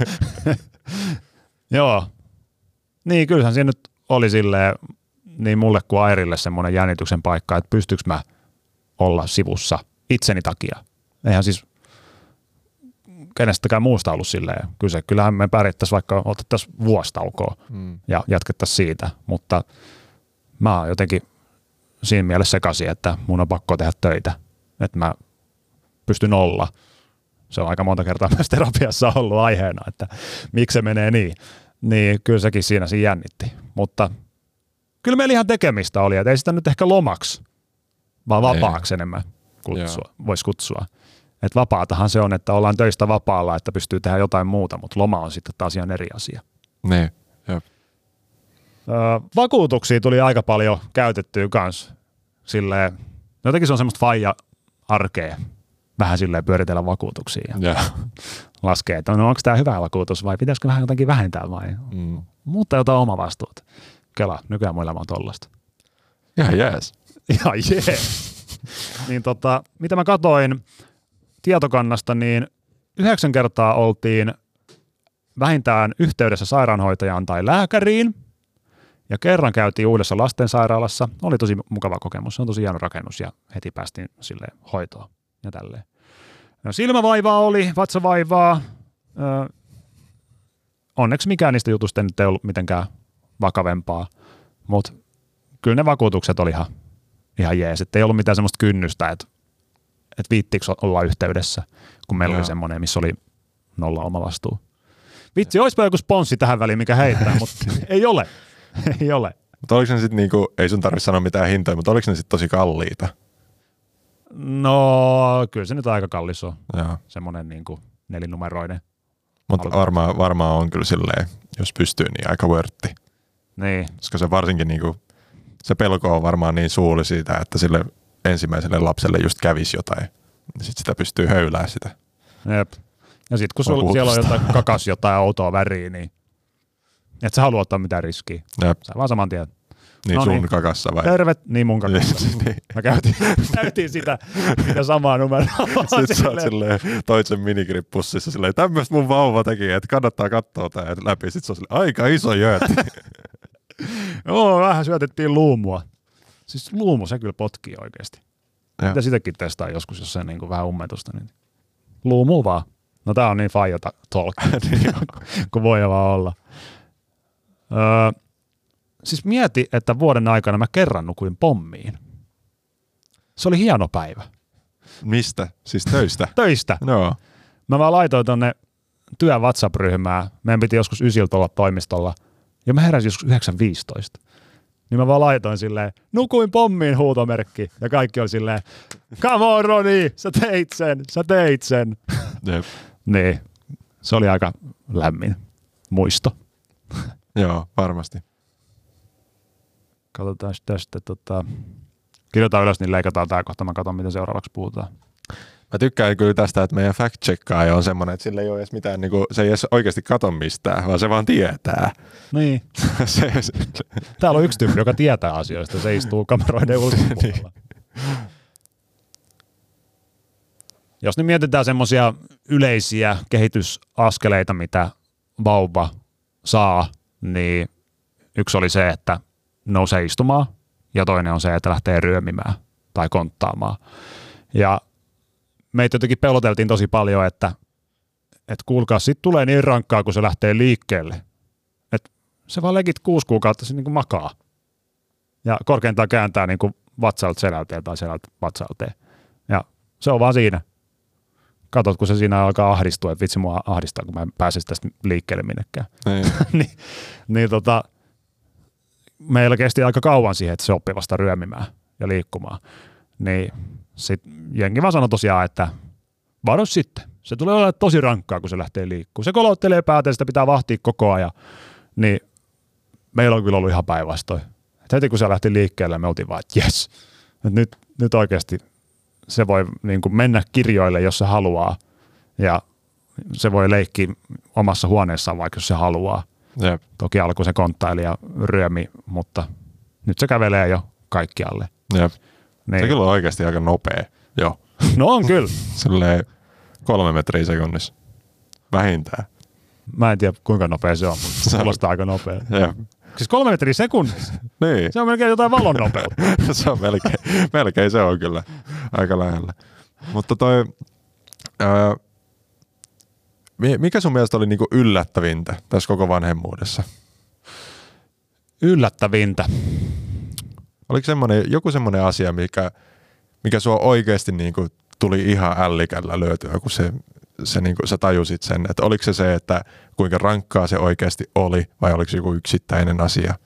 A: Joo. Niin, kyllähän siinä nyt oli silleen niin mulle kuin Airille semmoinen jännityksen paikka, että pystyykö mä olla sivussa itseni takia. Eihän siis kenestäkään muusta ollut silleen kyse. Kyllähän me pärjättäisiin vaikka otettaisiin vuostaukoa mm. ja jatkettaisiin siitä, mutta mä oon jotenkin siinä mielessä sekaisin, että mun on pakko tehdä töitä, että mä pystyn olla. Se on aika monta kertaa myös terapiassa ollut aiheena, että miksi se menee niin. Niin kyllä sekin siinä siinä jännitti, mutta kyllä meillä ihan tekemistä oli, että ei sitä nyt ehkä lomaksi, vaan vapaaksi enemmän kutsua, voisi kutsua. Että vapaatahan se on, että ollaan töistä vapaalla, että pystyy tehdä jotain muuta, mutta loma on sitten taas ihan eri asia.
B: Niin, joo.
A: Öö, vakuutuksia tuli aika paljon käytettyä kanssa. Silleen, jotenkin se on semmoista faija-arkea, vähän silleen pyöritellä vakuutuksia ja
B: yeah.
A: laskee, että no onko tämä hyvä vakuutus vai pitäisikö vähän jotenkin vähentää vai mm. muuttaa jotain omavastuuta. Kela, nykyään mun elämä on tollaista.
B: Ihan jees.
A: Ihan jees. Niin tota, mitä mä katoin tietokannasta, niin yhdeksän kertaa oltiin vähintään yhteydessä sairaanhoitajaan tai lääkäriin Ja kerran käytiin uudessa lastensairaalassa. Oli tosi mukava kokemus. Se on tosi hieno rakennus ja heti päästiin sille hoitoon ja tälleen. No, silmävaivaa oli, vatsavaivaa. Öö, onneksi mikään niistä jutusta nyt ei ollut mitenkään vakavempaa, mutta kyllä ne vakuutukset oli ihan, ihan jees. Että ei ollut mitään semmoista kynnystä, että, että viittiinkö olla yhteydessä, kun meillä Joo. oli semmoinen, missä oli nolla oma vastuu. Vitsi, olisipa joku sponssi tähän väliin, mikä heittää, mutta ei ole. ei ole.
B: Mutta oliko ne sitten, niinku, ei sun tarvitse sanoa mitään hintoja, mutta oliko ne sitten tosi kalliita?
A: No, kyllä se nyt aika kallis on.
B: Joo.
A: Semmoinen niinku nelinumeroinen.
B: Mutta varmaan, varmaan on kyllä silleen, jos pystyy, niin aika vörtti.
A: Niin.
B: Koska se varsinkin niinku, se pelko on varmaan niin suuri siitä, että sille ensimmäiselle lapselle just kävisi jotain. Sitten sitä pystyy höylää sitä.
A: Jep. Ja sitten kun sul, siellä on jotain kakas jotain outoa väriä, niin et sä halua ottaa mitään riskiä.
B: Jep.
A: Sä vaan saman tien.
B: Niin
A: no
B: sun
A: niin.
B: kakassa vai?
A: Terve, niin mun kakassa.
B: niin.
A: Mä käytiin, käytiin sitä, sitä samaa numeroa.
B: Sitten sä oot silleen toisen minigrippussissa silleen, tämmöistä mun vauva teki, että kannattaa katsoa tää läpi. Sitten se on silleen, aika iso jöötti.
A: Joo, vähän syötettiin luumua. Siis luumu, se kyllä potkii oikeasti. Mitä sitäkin testaa joskus, jos se on niin kuin vähän ummetusta. Niin luumu vaan. No tää on niin faijata talk, kun voi vaan olla. Öö, siis mieti, että vuoden aikana mä kerran nukuin pommiin. Se oli hieno päivä.
B: Mistä? Siis töistä?
A: Töistä.
B: No.
A: Mä vaan laitoin tonne työn WhatsApp-ryhmään. Meidän piti joskus ysiltä olla toimistolla. Ja mä heräsin joskus yhdeksän viisitoista. Niin mä vaan laitoin silleen, nukuin pommiin huutomerkki. Ja kaikki oli silleen, come on Roni, sä teit sen, sä teit sen.
B: Jep.
A: Niin, se oli aika lämmin muisto.
B: Joo, varmasti.
A: Katsotaan tästä. Tota... Kirjoitetaan ylös, niin leikataan tää kohta. Mä katson, miten seuraavaksi puhutaan.
B: Mä tykkään kyllä tästä, että meidän fact-checkaaja on semmoinen, että sillä ei ole edes mitään, niin kuin, se ei edes oikeasti kato mistään, vaan se vaan tietää.
A: Niin.
B: se, se.
A: Täällä on yksi tyyppi, joka tietää asioista. Se istuu kameroiden ulkopuolella. niin. Jos nyt mietitään semmoisia yleisiä kehitysaskeleita, mitä vauva saa, niin yksi oli se, että nousee istumaan ja toinen on se, että lähtee ryömimään tai konttaamaan. Ja meitä jotenkin peloteltiin tosi paljon, että, että kuulkaa, sit tulee niin rankkaa, kun se lähtee liikkeelle. Että se vaan legit kuusi kuukautta se niin kuin makaa. Ja korkeintaan kääntää niin kuin vatsalta selälteen tai selältä vatsalteen. Ja se on vaan siinä. Katot, kun se siinä alkaa ahdistua, että vitsi mua ahdistaa, kun mä en pääse tästä liikkeelle minnekään. niin, niin tota, meillä kesti aika kauan siihen, että se oppi vasta ryömimään ja liikkumaan. Niin sit jengi vaan sanoi tosiaan, että varo sitten. Se tulee olla tosi rankkaa, kun se lähtee liikkumaan. Se kolottelee päätä, sitä pitää vahtia koko ajan. Niin meillä on kyllä ollut ihan päinvastoin. Heti kun se lähti liikkeelle, me oltiin vaan, että jes, nyt, nyt oikeasti se voi niin kuin mennä kirjoille, jos se haluaa. Ja se voi leikkiä omassa huoneessaan, vaikka jos se haluaa.
B: Jep.
A: Toki alkoi se konttaili ja ryömi, mutta nyt se kävelee jo kaikkialle.
B: Jep.
A: Niin.
B: Se kyllä on oikeasti aika nopea. Joo.
A: No on kyllä.
B: Silleen kolme metriä sekunnissa. Vähintään.
A: Mä en tiedä kuinka nopea se on, mutta se kuulostaa aika nopea.
B: Jep.
A: Siis kolme metriä sekunnissa?
B: Niin.
A: Se on melkein jotain valon nopeutta.
B: se on melkein, melkein se on kyllä aika lähellä. Mutta toi, ää, mikä sun mielestä oli niinku yllättävintä tässä koko vanhemmuudessa?
A: Yllättävintä?
B: Oliko semmoinen, joku semmoinen asia, mikä, mikä sua oikeasti niinku tuli ihan ällikällä löytyä, kun se, se niinku, sä tajusit sen, että oliko se se, että kuinka rankkaa se oikeasti oli, vai oliko se joku yksittäinen asia?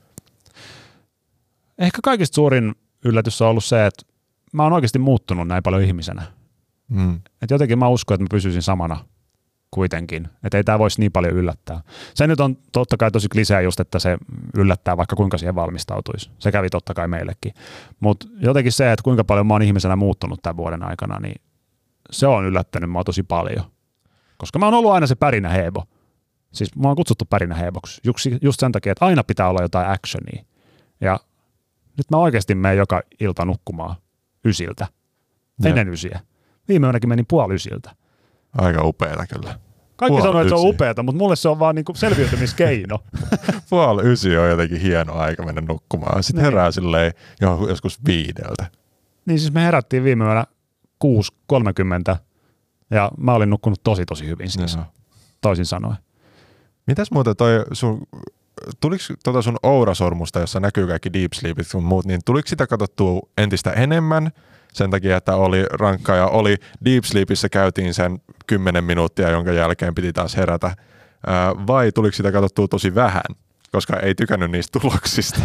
A: Ehkä kaikista suurin yllätys on ollut se, että mä oon oikeasti muuttunut näin paljon ihmisenä.
B: Mm.
A: Et jotenkin mä uskon, että mä pysyisin samana kuitenkin. Että ei tää voisi niin paljon yllättää. Se nyt on totta kai tosi klisee just, että se yllättää vaikka kuinka siihen valmistautuisi. Se kävi totta kai meillekin. Mutta jotenkin se, että kuinka paljon mä oon ihmisenä muuttunut tämän vuoden aikana, niin se on yllättänyt mua tosi paljon. Koska mä oon ollut aina se pärinä hebo. Siis mua on kutsuttu pärinä heboksi. Just sen takia, että aina pitää olla jotain actionia. Ja nyt mä oikeasti menen joka ilta nukkumaan ysiltä. Ennen ysiä. Viime yönäkin menin puoli ysiltä.
B: Aika upeeta kyllä.
A: Kaikki
B: Puoli
A: sanoo, että se on
B: ysi.
A: upeata, mutta mulle se on vaan niinku selviytymiskeino.
B: Puoli ysi on jotenkin hieno aika mennä nukkumaan. Sitten
A: Niin.
B: herää silleen joskus viideltä.
A: Niin siis me herättiin viime yönä kuusi kolmekymmentä ja mä olin nukkunut tosi tosi hyvin siis,
B: Joo.
A: toisin sanoen.
B: Mitäs muuta toi sun, tuliko tota sun Oura-sormusta, jossa näkyy kaikki deep sleepit sun muut, niin tuliko sitä katsottua entistä enemmän sen takia, että oli rankkaa ja oli deep sleepissä käytiin sen kymmenen minuuttia, jonka jälkeen piti taas herätä, ää, vai tuliko sitä katsottua tosi vähän, koska ei tykännyt niistä tuloksista?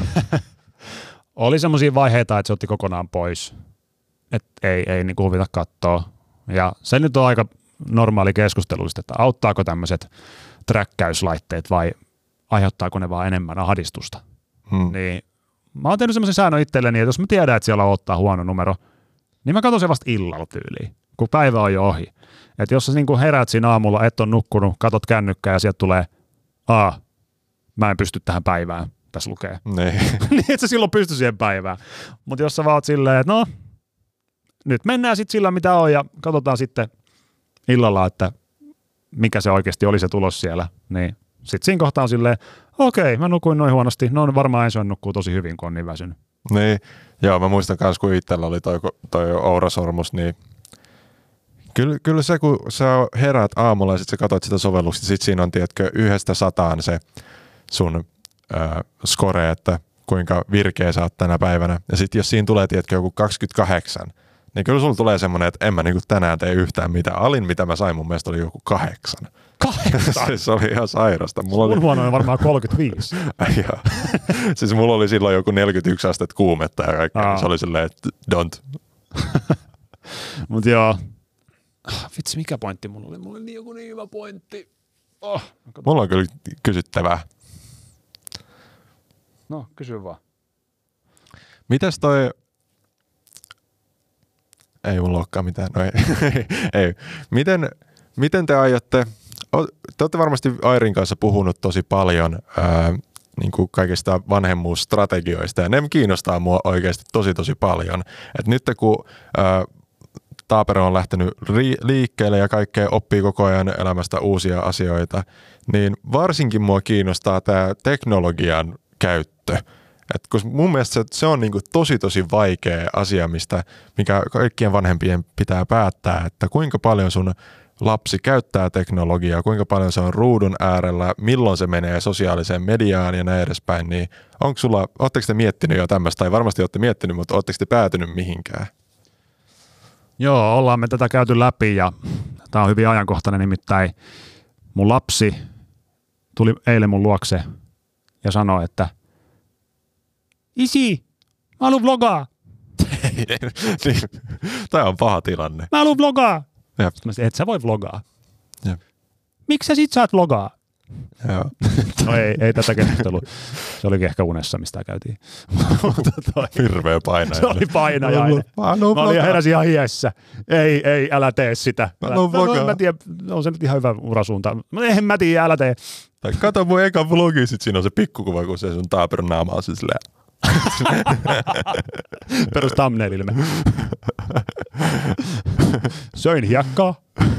A: Oli semmoisia vaiheita, että se otti kokonaan pois, että ei, ei niinku huvita katsoa. Ja se nyt on aika normaali keskustelullista, että auttaako tämmöiset träkkäyslaitteet vai aiheuttaako ne vaan enemmän ahdistusta.
B: Hmm.
A: Niin mä oon tehnyt semmoisen säännön itselleni, että jos mä tiedän, että siellä ottaa huono numero, niin mä katson se vasta illalla tyyliin, kun päivä on jo ohi. Että jos sä niinku herät siinä aamulla, et on nukkunut, katot kännykkää ja sieltä tulee, aa, mä en pysty tähän päivään, tässä lukee.
B: Niin.
A: Niin, että sä silloin pysty siihen päivään. Mutta jos sä vaan oot silleen, että no, nyt mennään sitten sillä mitä on ja katsotaan sitten illalla, että mikä se oikeasti oli se tulos siellä, niin sitten siinä kohtaa on silleen, okei, mä nukuin noin huonosti, no varmaan ensi yön nukkuu tosi hyvin, kun on niin väsynyt.
B: Niin, joo, mä muistan myös, kun itsellä oli toi, toi Oura-sormus, niin kyllä, kyllä se, kun sä heräät aamulla ja sit sä katsot sitä sovellusta, sit siinä on, tiedätkö, yhdestä sataan se sun äh, score, että kuinka virkeä sä oot tänä päivänä. Ja sit jos siinä tulee, tiedätkö, joku kaksikymmentäkahdeksan, niin kyllä sulla tulee semmoinen, että en mä niinku tänään tee yhtään mitään. Alin, mitä mä sain, mun mielestä oli joku kahdeksan.
A: Kahdeksan?
B: Se oli ihan sairasta. Mulla oli...
A: Mun huono on varmaan kolmekymmentäviisi.
B: Joo. Siis mulla oli silloin joku neljäkymmentäyksi astetta kuumetta ja kaikkea.
A: Aa.
B: Se oli silleen, että don't.
A: Mut joo. Vitsi, mikä pointti mulla oli? Mulla oli niin joku niin hyvä pointti. Oh.
B: Mulla on kyllä kysyttävää.
A: No, kysy vaan.
B: Mitäs toi... Ei mulla olekaan mitään. No ei. ei. Miten, miten te aiotte... Te olette varmasti Airin kanssa puhunut tosi paljon ää, niin kuin kaikista vanhemmuusstrategioista, ja ne kiinnostaa mua oikeasti tosi tosi paljon. Et nyt kun ää, Taapero on lähtenyt ri- liikkeelle ja kaikkea oppii koko ajan elämästä uusia asioita, niin varsinkin mua kiinnostaa tämä teknologian käyttö. Et kun mun mielestä se, se on niinku tosi tosi vaikea asia, mistä, mikä kaikkien vanhempien pitää päättää, että kuinka paljon sun lapsi käyttää teknologiaa, kuinka paljon se on ruudun äärellä, milloin se menee sosiaaliseen mediaan ja näin edespäin, niin onko sulla, ootteko te miettinyt jo tämmöistä, tai varmasti olette miettinyt, mutta ootteko te päätynyt mihinkään?
A: Joo, ollaan me tätä käyty läpi ja tämä on hyvin ajankohtainen, nimittäin mun lapsi tuli eilen mun luokse ja sanoi, että isi, mä haluan vlogaa.
B: niin, tämä on paha tilanne.
A: Mä haluan vlogaa.
B: Jep.
A: Sitten mä sanoin, et sä voi vlogaa.
B: Jep.
A: Miksi sä sit saat vlogaa?
B: Joo.
A: No ei, ei tätä keskustelua. Se olikin ehkä unessa, mistä käytiin.
B: Hirveä painajainen.
A: Se oli painajainen.
B: Mä haluan
A: Mä olin
B: vlogaa.
A: heräsin ihan hiessä. Ei, ei, älä tee sitä.
B: Mä haluan
A: no,
B: vlogaa.
A: mä tiedän, on se nyt ihan hyvä urasuunta. No en mä tiedä, älä tee.
B: Tai kato mun eka vlogi, sit siinä on se pikkukuva, kun se sun Taaperon naama on siis silleen.
A: Perus thumbnailille. Söin hiekkaa.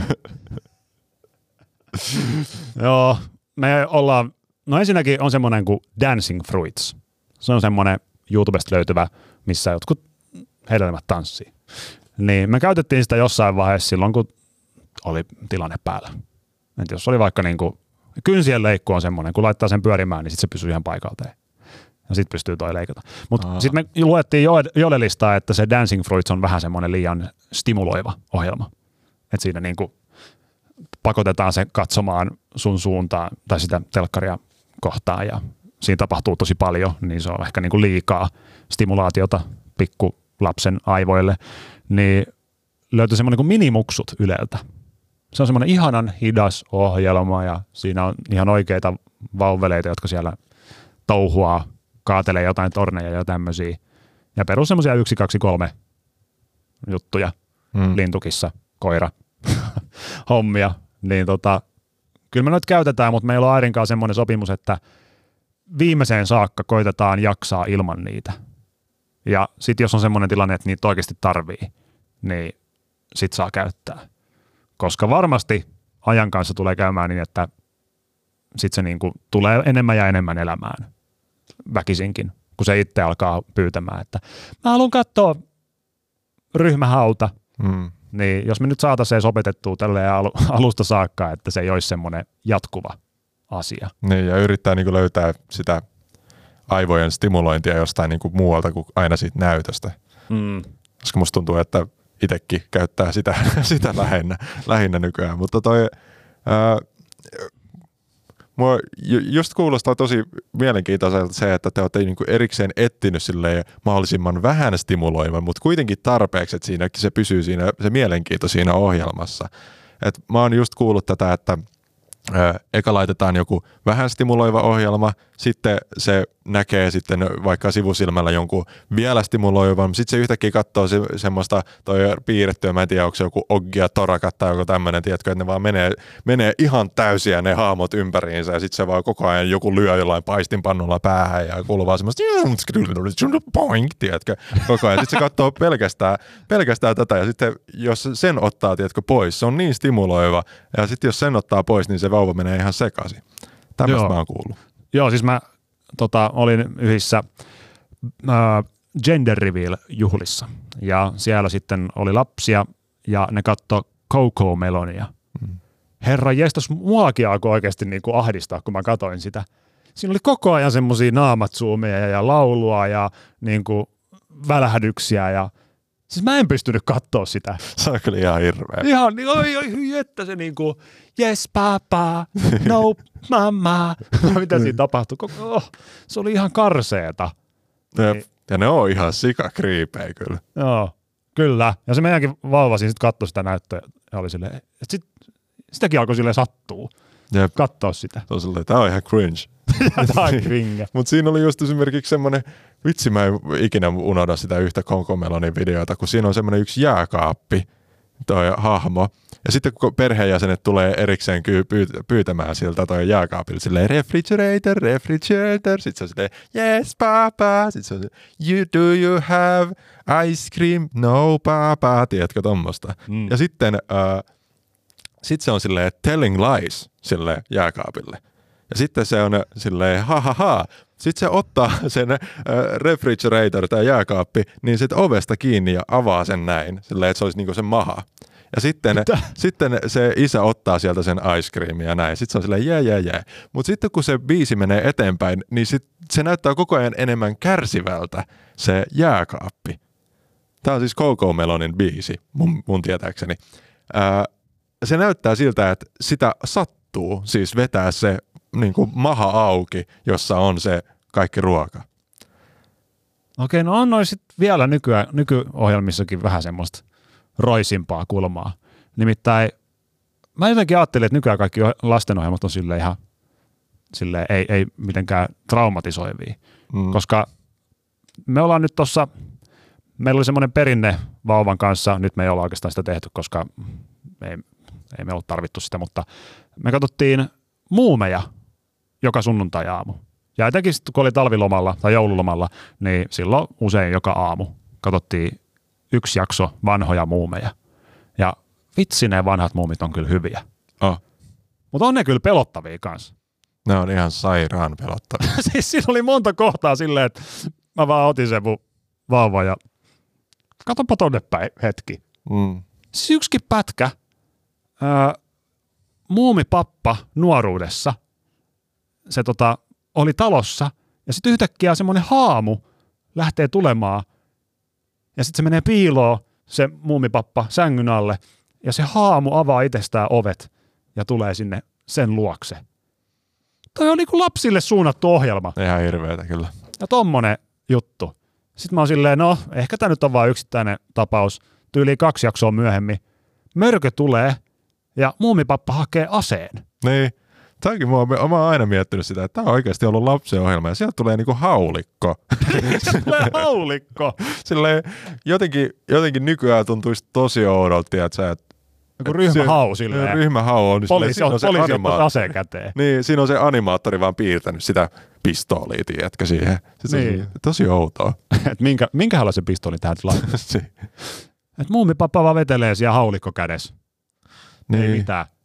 A: Joo, me ollaan, no ensinnäkin on semmoinen kuin Dancing Fruits. Se on semmoinen YouTubesta löytyvä, missä jotkut hedelmät tanssii. Niin me käytettiin sitä jossain vaiheessa silloin, kun oli tilanne päällä. Et jos oli vaikka niin kuin, kynsien leikku on semmoinen, kun laittaa sen pyörimään, niin sitten se pysyy ihan paikaltaan. Ja sitten pystyy toi leikata. Mutta sitten me luettiin Jodelista, että se Dancing Fruits on vähän semmoinen liian stimuloiva ohjelma. Että siinä niinku pakotetaan se katsomaan sun suuntaan tai sitä telkkaria kohtaan ja siinä tapahtuu tosi paljon, niin se on ehkä niinku liikaa stimulaatiota pikkulapsen aivoille. Niin löytyi semmoinen kuin Minimuksut Yleltä. Se on semmoinen ihanan hidas ohjelma ja siinä on ihan oikeita vauveleita, jotka siellä touhuaa, kaatelee jotain torneja ja tämmöisiä. Ja perus semmoisia yksi, kaksi, kolme juttuja, mm. lintukissa, koira, hommia. Niin tota, kyllä me nyt käytetään, mutta meillä on Airin kanssa semmoinen sopimus, että viimeiseen saakka koitetaan jaksaa ilman niitä. Ja sitten jos on semmoinen tilanne, että niitä oikeasti tarvii, niin sit saa käyttää. Koska varmasti ajan kanssa tulee käymään niin, että sitten se niinku tulee enemmän ja enemmän elämään väkisinkin, kun se itse alkaa pyytämään, että mä haluan katsoa ryhmähauta, mm. niin jos me nyt saataisiin se opetettua tälleen alusta saakka, että se ei olisi semmoinen jatkuva asia.
B: Niin, ja yrittää niinku löytää sitä aivojen stimulointia jostain niinku muualta kuin aina siitä näytöstä. Mm. Koska musta tuntuu, että itsekin käyttää sitä, sitä lähinnä, lähinnä nykyään, mutta toi ää, mua just kuulostaa tosi mielenkiintoiselta se, että te olette niinku erikseen etsinyt mahdollisimman vähän stimuloivan, mutta kuitenkin tarpeeksi, että siinäkin se pysyy siinä, se mielenkiinto siinä ohjelmassa. Et mä oon just kuullut tätä, että ää, eka laitetaan joku vähän stimuloiva ohjelma, sitten se näkee sitten vaikka sivusilmällä jonkun vielä stimuloivan, sitten se yhtäkkiä katsoo se, semmoista toi piirrettyä, mä en tiedä, onko se joku Oggia Torakat tai joku tämmöinen, tiedätkö, että ne vaan menee, menee ihan täysiä ne hahmot ympäriinsä ja sitten se vaan koko ajan joku lyö jollain paistinpannulla päähän ja kuuluu vaan semmoista poink, tiedätkö, koko ajan. Sitten se katsoo pelkästään, pelkästään tätä ja sitten jos sen ottaa, tiedätkö, pois, se on niin stimuloiva ja sitten jos sen ottaa pois, niin se vauva menee ihan sekaisin. Tämmöistä mä oon kuullut.
A: Joo, siis mä tota, olin yhdessä äh, gender reveal-juhlissa ja siellä sitten oli lapsia ja ne katsoi Coco Melonia. Mm. Herra jestas, muakin alkoi oikeasti niinku ahdistaa, kun mä katsoin sitä. Siinä oli koko ajan semmosia naamatsuumeja ja laulua ja niinku välähdyksiä ja siis mä en pystynyt katsoa sitä.
B: Se on kyllä ihan hirveä.
A: Ihan, oi, oi, että se niinku, yes papa, no mama. Mitä siinä tapahtui? Oh, se oli ihan karseeta.
B: Ja, niin. ja ne on ihan sikakriipejä kyllä.
A: Joo, kyllä. Ja se meidänkin vauva siinä sitten katsoi sitä näyttöä ja oli silleen, että sit, sitäkin alkoi silleen sattuu. Jep. Katsoa sitä.
B: Se on silleen, tää on ihan cringe.
A: Tää on cringe.
B: Mutta siinä oli just esimerkiksi semmoinen, vitsi mä en ikinä unohda sitä yhtä Coco Melonin videota, kun siinä on semmoinen yksi jääkaappi, toi hahmo. Ja sitten kun perheenjäsenet tulee erikseen pyytämään siltä toi jääkaapilla silleen refrigerator, refrigerator. Sitten se on silleen, yes papa. Sitten se on silleen, you, do you have ice cream? No papa. Tiedätkö tommoista? Mm. Ja sitten äh, sit se on silleen telling lies silleen jääkaapille. Ja sitten se on silleen ha ha ha. Sitten se ottaa sen äh, refrigerator tai jääkaappi, niin sitten ovesta kiinni ja avaa sen näin, silleen, että se olisi niinku sen maha. Ja sitten, sitten se isä ottaa sieltä sen ice creamia ja näin. Sitten se on silleen jää, jää, jää. Mutta sitten kun se biisi menee eteenpäin, niin sit se näyttää koko ajan enemmän kärsivältä se jääkaappi. Tämä on siis Coco Melonin biisi, mun, mun tietääkseni. Ää, se näyttää siltä, että sitä sattuu, siis vetää se niin kuin maha auki, jossa on se kaikki ruoka.
A: Okei, no on noin sitten vielä nykyään, nykyohjelmissakin vähän semmoista roisimpaa kulmaa. Nimittäin mä jotenkin ajattelin, että nykyään kaikki lastenohjelmat on silleen ihan silleen, ei, ei mitenkään traumatisoivia, mm. koska me ollaan nyt tossa, meillä oli semmoinen perinne vauvan kanssa, nyt me ei olla oikeastaan sitä tehty, koska ei, ei me ole tarvittu sitä, mutta me katsottiin Muumeja joka sunnuntai-aamu. Ja etenkin sitten, kun oli talvilomalla tai joululomalla, niin silloin usein joka aamu katsottiin yksi jakso vanhoja muumeja. Ja vitsi, ne vanhat muumit on kyllä hyviä.
B: Oh.
A: Mutta on ne kyllä pelottavia kanssa.
B: Ne on ihan sairaan pelottavia.
A: Siis siinä oli monta kohtaa silleen, että mä vaan otin sen mun vauvan ja katsonpa tonne päin hetki. Mm. Siis yksikin pätkä. Öö, muumipappa nuoruudessa, se tota, oli talossa ja sitten yhtäkkiä semmoinen haamu lähtee tulemaan ja sitten se menee piiloon se muumipappa sängyn alle ja se haamu avaa itsestään ovet ja tulee sinne sen luokse. Toi on niinku lapsille suunnattu ohjelma.
B: Ihan hirveetä kyllä.
A: Ja tommonen juttu. Sitten mä oon silleen, no ehkä tää nyt on vaan yksittäinen tapaus. Tyyliin kaksi jaksoa myöhemmin. Mörkö tulee ja muumipappa hakee aseen.
B: Niin. Tämäkin mä oon, mä oon aina miettinyt sitä, että tää on oikeasti ollut lapsen ohjelma ja sieltä tulee niinku haulikko.
A: Se tulee haulikko.
B: Silleen jotenkin, jotenkin nykyään tuntuisi tosi oudolta, että sä et
A: joku ryhmähau silleen.
B: Ryhmähau on.
A: Poliisi on, on se poliisi animaat... aseen käteen.
B: Niin, siinä on se animaattori vaan piirtänyt sitä pistoolia, tiedätkö siihen. Niin. On tosi outoa.
A: Et minkä, minkälainen se pistooli tähän laittaa? Että muumipappa vaan vetelee siellä haulikko kädessä. Niin. Ei mitään.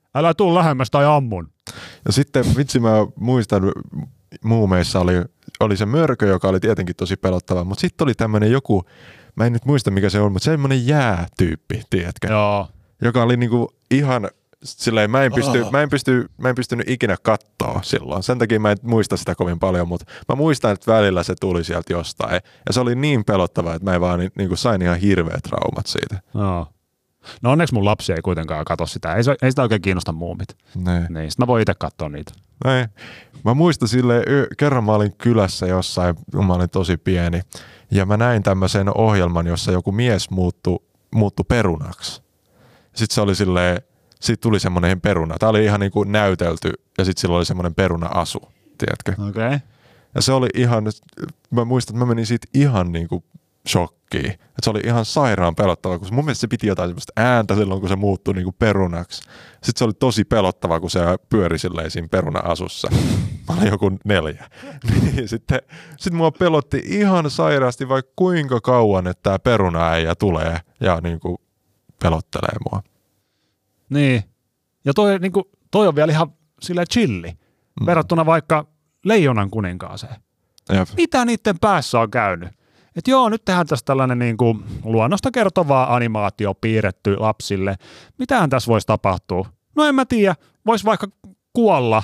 A: älä tuu lähemmäs tai ammun.
B: Ja sitten vitsi mä muistan, muumeissa oli, oli se mörkö, joka oli tietenkin tosi pelottava, mutta sitten oli tämmöinen joku, mä en nyt muista mikä se on, mutta semmoinen jäätyyppi, tiedätkö?
A: Joo.
B: Joka oli niinku ihan silleen, mä en, pysty,
A: Oh.
B: mä, en pysty, mä en pystynyt ikinä kattoo silloin. Sen takia mä en muista sitä kovin paljon, mutta mä muistan, että välillä se tuli sieltä jostain. Ja se oli niin pelottavaa, että mä vaan niinku sain ihan hirveät traumat siitä.
A: Joo. No onneksi mun lapsi ei kuitenkaan katso sitä. Ei, se, ei sitä oikein kiinnosta muumit.
B: Ne.
A: Niin, sit mä voin itse katsoa niitä.
B: Näin. Mä muistan silleen, kerran mä olin kylässä jossain, kun mä olin tosi pieni. Ja mä näin tämmöisen ohjelman, jossa joku mies muuttui, muuttui perunaksi. Sitten se oli silleen, siitä tuli semmoinen peruna. Tää oli ihan niinku näytelty ja sitten sillä oli semmoinen peruna-asu, tiedätkö?
A: Okei. Okay.
B: Ja se oli ihan, mä muistan, että mä menin siitä ihan niinku shokkiin. Että se oli ihan sairaan pelottava, koska mun mielestä se piti jotain semmoista ääntä silloin, kun se muuttui niinku perunaksi. Sitten se oli tosi pelottava, kun se pyöri silleen siinä peruna-asussa. Mä olin joku neljä. Niin, sitten sit mua pelotti ihan sairaasti vaikka kuinka kauan, että tää perunaäijä tulee ja niinku pelottelee mua.
A: Niin. Ja toi, niin kuin, toi on vielä ihan silleen chilli, mm. verrattuna vaikka Leijonan kuninkaaseen.
B: Jep.
A: Mitä niiden päässä on käynyt? Et joo, nyt tehdään tässä tällainen niin kuin luonnosta kertovaa animaatio piirretty lapsille. Mitähän tässä voisi tapahtua? No en mä tiedä. Voisi vaikka kuolla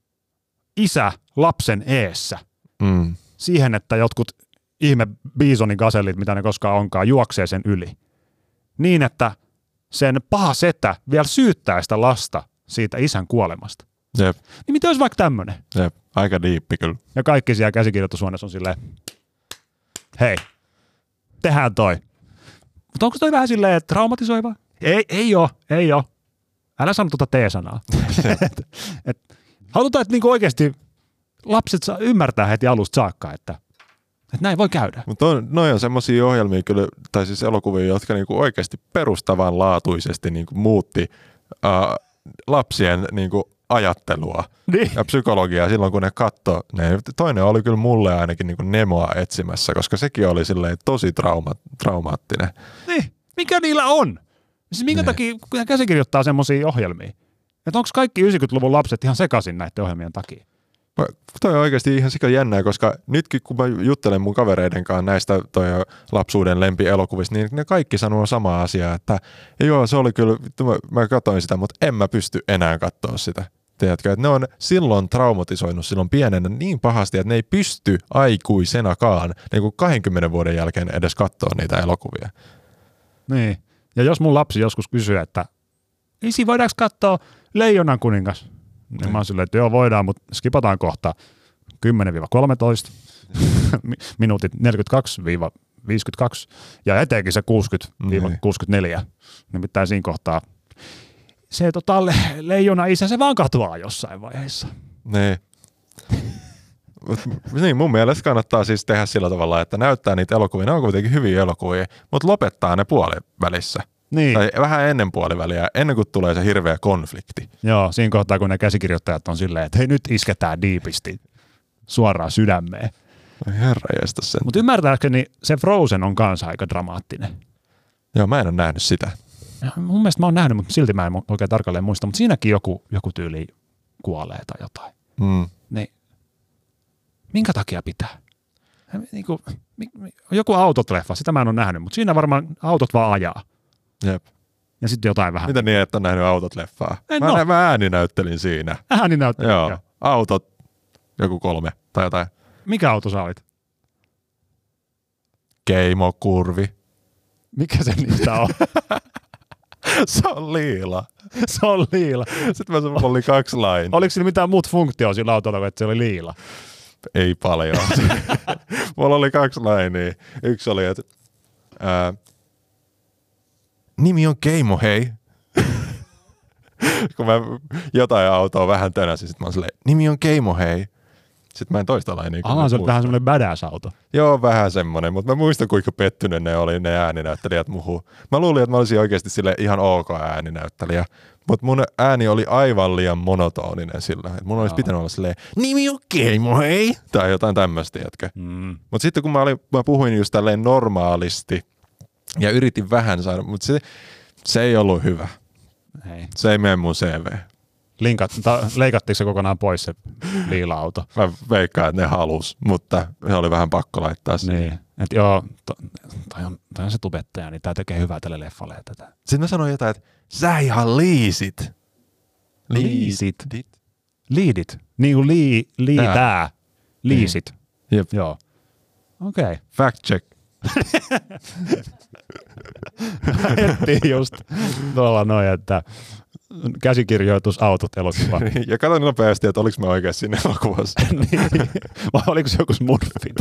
A: isä lapsen eessä
B: Mm.
A: siihen, että jotkut ihme bisonin gasellit, mitä ne koskaan onkaan, juoksee sen yli. Niin, että sen paha setä vielä syyttää sitä lasta siitä isän kuolemasta.
B: Jep.
A: Niin mitä olisi vaikka tämmöinen?
B: Jep. Aika diippi kyllä.
A: Ja kaikki siellä käsikirjoitushuoneessa on silleen, hei, tehdään toi. Mutta onko toi vähän silleen traumatisoiva? Ei, ei oo, ei oo. Älä sano tuota T-sanaa. et, et, halutaan, että niinku oikeasti lapset saa ymmärtää heti alusta saakka, että, että näin voi käydä.
B: Mutta noin on semmoisia ohjelmia kyllä, tai siis elokuvia, jotka niinku oikeasti perustavanlaatuisesti niinku muutti uh, lapsien niinku ajattelua
A: Niin.
B: ja psykologiaa silloin, kun ne katsoi. Ne, toinen oli kyllä mulle ainakin niinku Nemoa etsimässä, koska sekin oli silleen tosi trauma, traumaattinen.
A: Niin, mikä niillä on? Siis minkä
B: Ne.
A: takia kun käsikirjoittaa semmoisia ohjelmia? Että onko kaikki yhdeksänkymmentäluvun lapset ihan sekaisin näiden ohjelmien takia?
B: Mä, toi on oikeasti ihan sika jännää, koska nytkin kun mä juttelen mun kavereiden kanssa näistä toi lapsuuden lempielokuvista, niin ne kaikki sanoo samaa asiaa, että joo, se oli kyllä, mä, mä katsoin sitä, mutta en mä pysty enää katsoa sitä. Tiedätkö, että ne on silloin traumatisoinut silloin pienenä niin pahasti, että ne ei pysty aikuisenakaan niin kuin kahdenkymmenen vuoden jälkeen edes katsoa niitä elokuvia.
A: Niin. Ja jos mun lapsi joskus kysyy, että isi, voidaanko katsoa Leijonan kuningas? Niin mä oon silleen, että joo voidaan, mutta skipataan kohta kymmenen kolmetoista, minuutit neljäkymmentäkaksi viisikymmentäkaksi ja etenkin se kuusikymmentä kuusikymmentäneljä. Nimittäin siinä kohtaa se tota, le- Leijona isä, se vaan katoaa jossain vaiheessa.
B: Niin. Niin, mun mielestä kannattaa siis tehdä sillä tavalla, että näyttää niitä elokuvia, ne on kuitenkin hyviä elokuvia, mutta lopettaa ne puolivälissä.
A: Niin.
B: Tai vähän ennen puoliväliä, ennen kuin tulee se hirveä konflikti.
A: Joo, siinä kohtaa kun ne käsikirjoittajat on silleen, että hei nyt isketään diipisti suoraan sydämeen.
B: Herra jästä sen.
A: Mutta ymmärtääkseni se Frozen on kanssa aika dramaattinen.
B: Joo, mä en ole nähnyt sitä.
A: Ja mun mielestä mä oon nähnyt, mutta silti mä en oikein tarkalleen muista, mutta siinäkin joku, joku tyyli kuolee tai jotain.
B: Mm.
A: Niin minkä takia pitää? Niin kuin, joku autotleffa, sitä mä en ole nähnyt, mutta siinä varmaan autot vaan ajaa.
B: Jep.
A: Ja sitten jotain vähän.
B: Mitä niin, että on nähnyt autot-leffaa?
A: En
B: Mä,
A: oo.
B: mä ääninäyttelin siinä.
A: Ääni näyttää.
B: Joo, autot, joku kolme tai jotain.
A: Mikä auto sä olit?
B: Keimokurvi.
A: Mikä se niistä on?
B: Se on liila.
A: Se on liila.
B: Sitten mä sulla oli kaksi lain.
A: Oliko sillä mitään muut funktioa sillä autolla, kun että se oli liila?
B: Ei paljon. Mulla oli kaksi lainia. Yksi oli, että ää, nimi on Keimo, hei. Kun mä jotain autoa vähän tönäsin, sit mä oon silleen, nimi on Keimo, hei. Sitten mä en toista lainia.
A: Aha, se oli vähän semmoinen badass-auto.
B: Joo, vähän semmoinen, mutta mä muistan kuinka pettynyt ne oli ne ääninäyttelijät muhun. Mä luulin, että mä olisin oikeasti sille ihan ok ääninäyttelijä, mutta mun ääni oli aivan liian monotoninen sillä. Et mun olisi pitänyt olla silleen, nimi on Keimo, hei! Tai jotain tämmöistä, jätkä.
A: Mm.
B: Mutta sitten kun mä, olin, mä puhuin just tälleen normaalisti ja yritin vähän saada, mutta se, se ei ollut hyvä.
A: Hei.
B: Se ei mene mun C V.
A: linkat, ta, leikattiinko se kokonaan pois se liila-auto?
B: Mä veikkaan, että ne halus, mutta se oli vähän pakko laittaa siihen.
A: Niin, että joo, to, toi, on, toi on se tubettaja, niin tää tekee hyvää tälle leffalle tätä.
B: Sitten mä sanoin jotain, että sä ihan liisit.
A: Liisit. Liidit. Niin kuin lii, liitää. Liisit.
B: Niin. Jep.
A: Joo. Okei. Okay.
B: Fact check.
A: Ettiin just tuolla noin, että käsikirjoitusautot elokuva.
B: Ja katsoin nopeasti, että oliko mä oikeasti siinä elokuvassa.
A: Niin. Vai oliko se joku smurfit?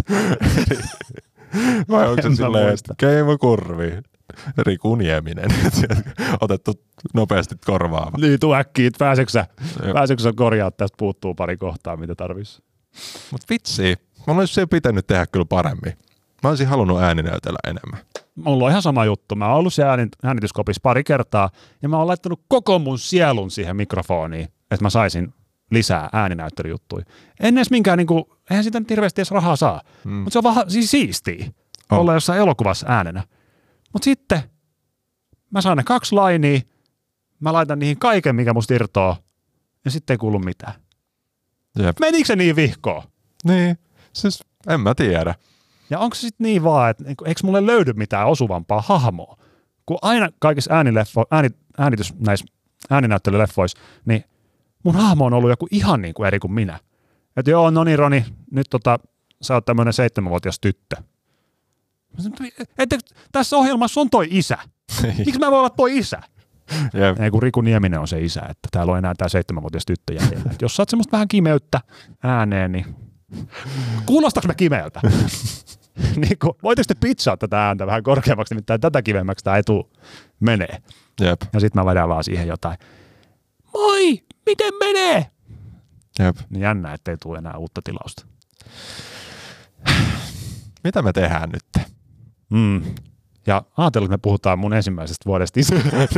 B: Vai onko se silleen, että Keimo Kurvi, Riku Nieminen, otettu nopeasti korvaava.
A: Niin, tuu äkkiä, pääseksä, pääseksä korjaa, tästä puuttuu pari kohtaa, mitä tarvitsisi.
B: Mut vitsi, mä olisi se pitänyt tehdä kyllä paremmin. Mä olisin halunnut ääninäytellä enemmän.
A: Mulla on ihan sama juttu. Mä oon ollut siellä äänityskopissa pari kertaa ja mä oon laittanut koko mun sielun siihen mikrofoniin, että mä saisin lisää ääninäyttelyjuttuja. En edes minkään, niin kuin, eihän sitä nyt hirveästi edes rahaa saa, mm. mutta se on vaan siis siistiä oh. olla jossain elokuvassa äänenä. Mutta sitten mä saan ne kaksi lainia, mä laitan niihin kaiken, mikä musta irtoaa ja sitten ei kuulu mitään.
B: Jep.
A: Menikö se niin vihkoon?
B: Niin, siis en mä tiedä.
A: Ja onko se sitten niin vaan, että eikö mulle löydy mitään osuvampaa hahmoa? Kun aina kaikissa äänileffo, ääni, äänitys näissä ääninäyttelyleffoissa, niin mun hahmo on ollut joku ihan niin kuin eri kuin minä. Että joo, no niin Roni, nyt tota, sä oot tämmönen seitsemänvuotias tyttö. Että tässä ohjelmassa on toi isä. Miksi mä voin olla toi isä?
B: Yep.
A: Ei kun Riku Nieminen on se isä, että täällä on enää tää seitsemänvuotias tyttö jäljellä. Jos saat semmoista vähän kimeyttä ääneen, niin kuulostaako mä kimeältä? Niin kuin, voitteko te pitchaa tätä ääntä vähän korkeammaksi, nimittäin tätä kivemmäksi tämä etu menee.
B: Jep.
A: Ja sitten mä vedän vaan siihen jotain. Moi, miten menee?
B: Jep.
A: Niin jännä, ettei tule enää uutta tilausta.
B: Mitä me tehdään nyt?
A: Mm. Ja ajatellaan, että me puhutaan mun ensimmäisestä vuodesta isä.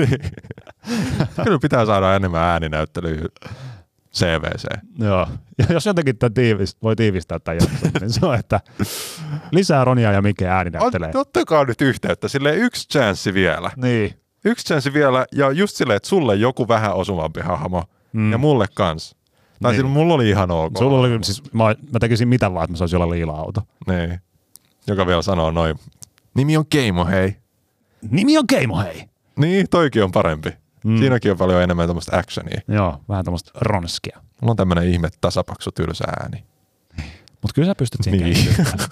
B: Kyllä pitää saada enemmän ääninäyttelyä C V C.
A: Joo. Ja jos jotenkin tämän tiivis, voi tiivistää tämän jakson, niin se on, että lisää Ronia ja Mike ääninäyttelee.
B: Ottakaa nyt yhteyttä. Silleen yksi chanssi vielä.
A: Niin.
B: Yksi chanssi vielä ja just silleen, että sulle joku vähän osuvampi hahmo mm. ja mulle kans. Tai niin. Silloin mulla oli ihan ok.
A: Sulla oli, siis mä, mä tekisin mitä vaan, että mä saisin olla liila-auto.
B: Niin. Joka vielä sanoo noin. Nimi on Keimo, hei.
A: Nimi on Keimo, hei.
B: Niin, toikin on parempi. Mm. Siinäkin on paljon enemmän tämmöistä actionia.
A: Joo, vähän tämmöistä ronskia.
B: Mulla on tämmönen ihme tasapaksu tylsä ääni.
A: Mut kyllä sä pystyt siihen
B: niin.
A: kehittämään.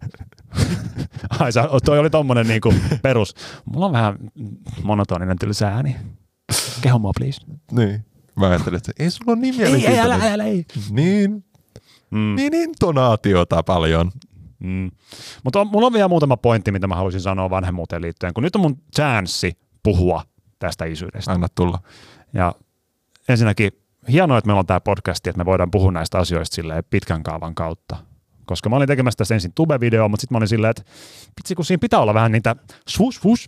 A: Ai sä, toi oli tommonen niinku perus. Mulla on vähän monotoninen tylsä ääni. Keho mua, please.
B: Niin. Mä ajattelin, että ei sulla ole nimiä.
A: Ei, ei, älä, älä, ei.
B: Niin. Mm. Niin intonaatiota paljon.
A: Mm. Mutta mulla on vielä muutama pointti, mitä mä haluaisin sanoa vanhemmuuteen liittyen, kun nyt on mun chanssi puhua tästä isyydestä.
B: Anna tulla.
A: Ja ensinnäkin hienoa, että meillä on tämä podcasti, että me voidaan puhua näistä asioista silleen pitkän kaavan kautta. Koska mä olin tekemässä tästä ensin tube-videoa, mutta sitten mä olin silleen, että vitsi, kun siinä pitää olla vähän niitä swoosh, swoosh,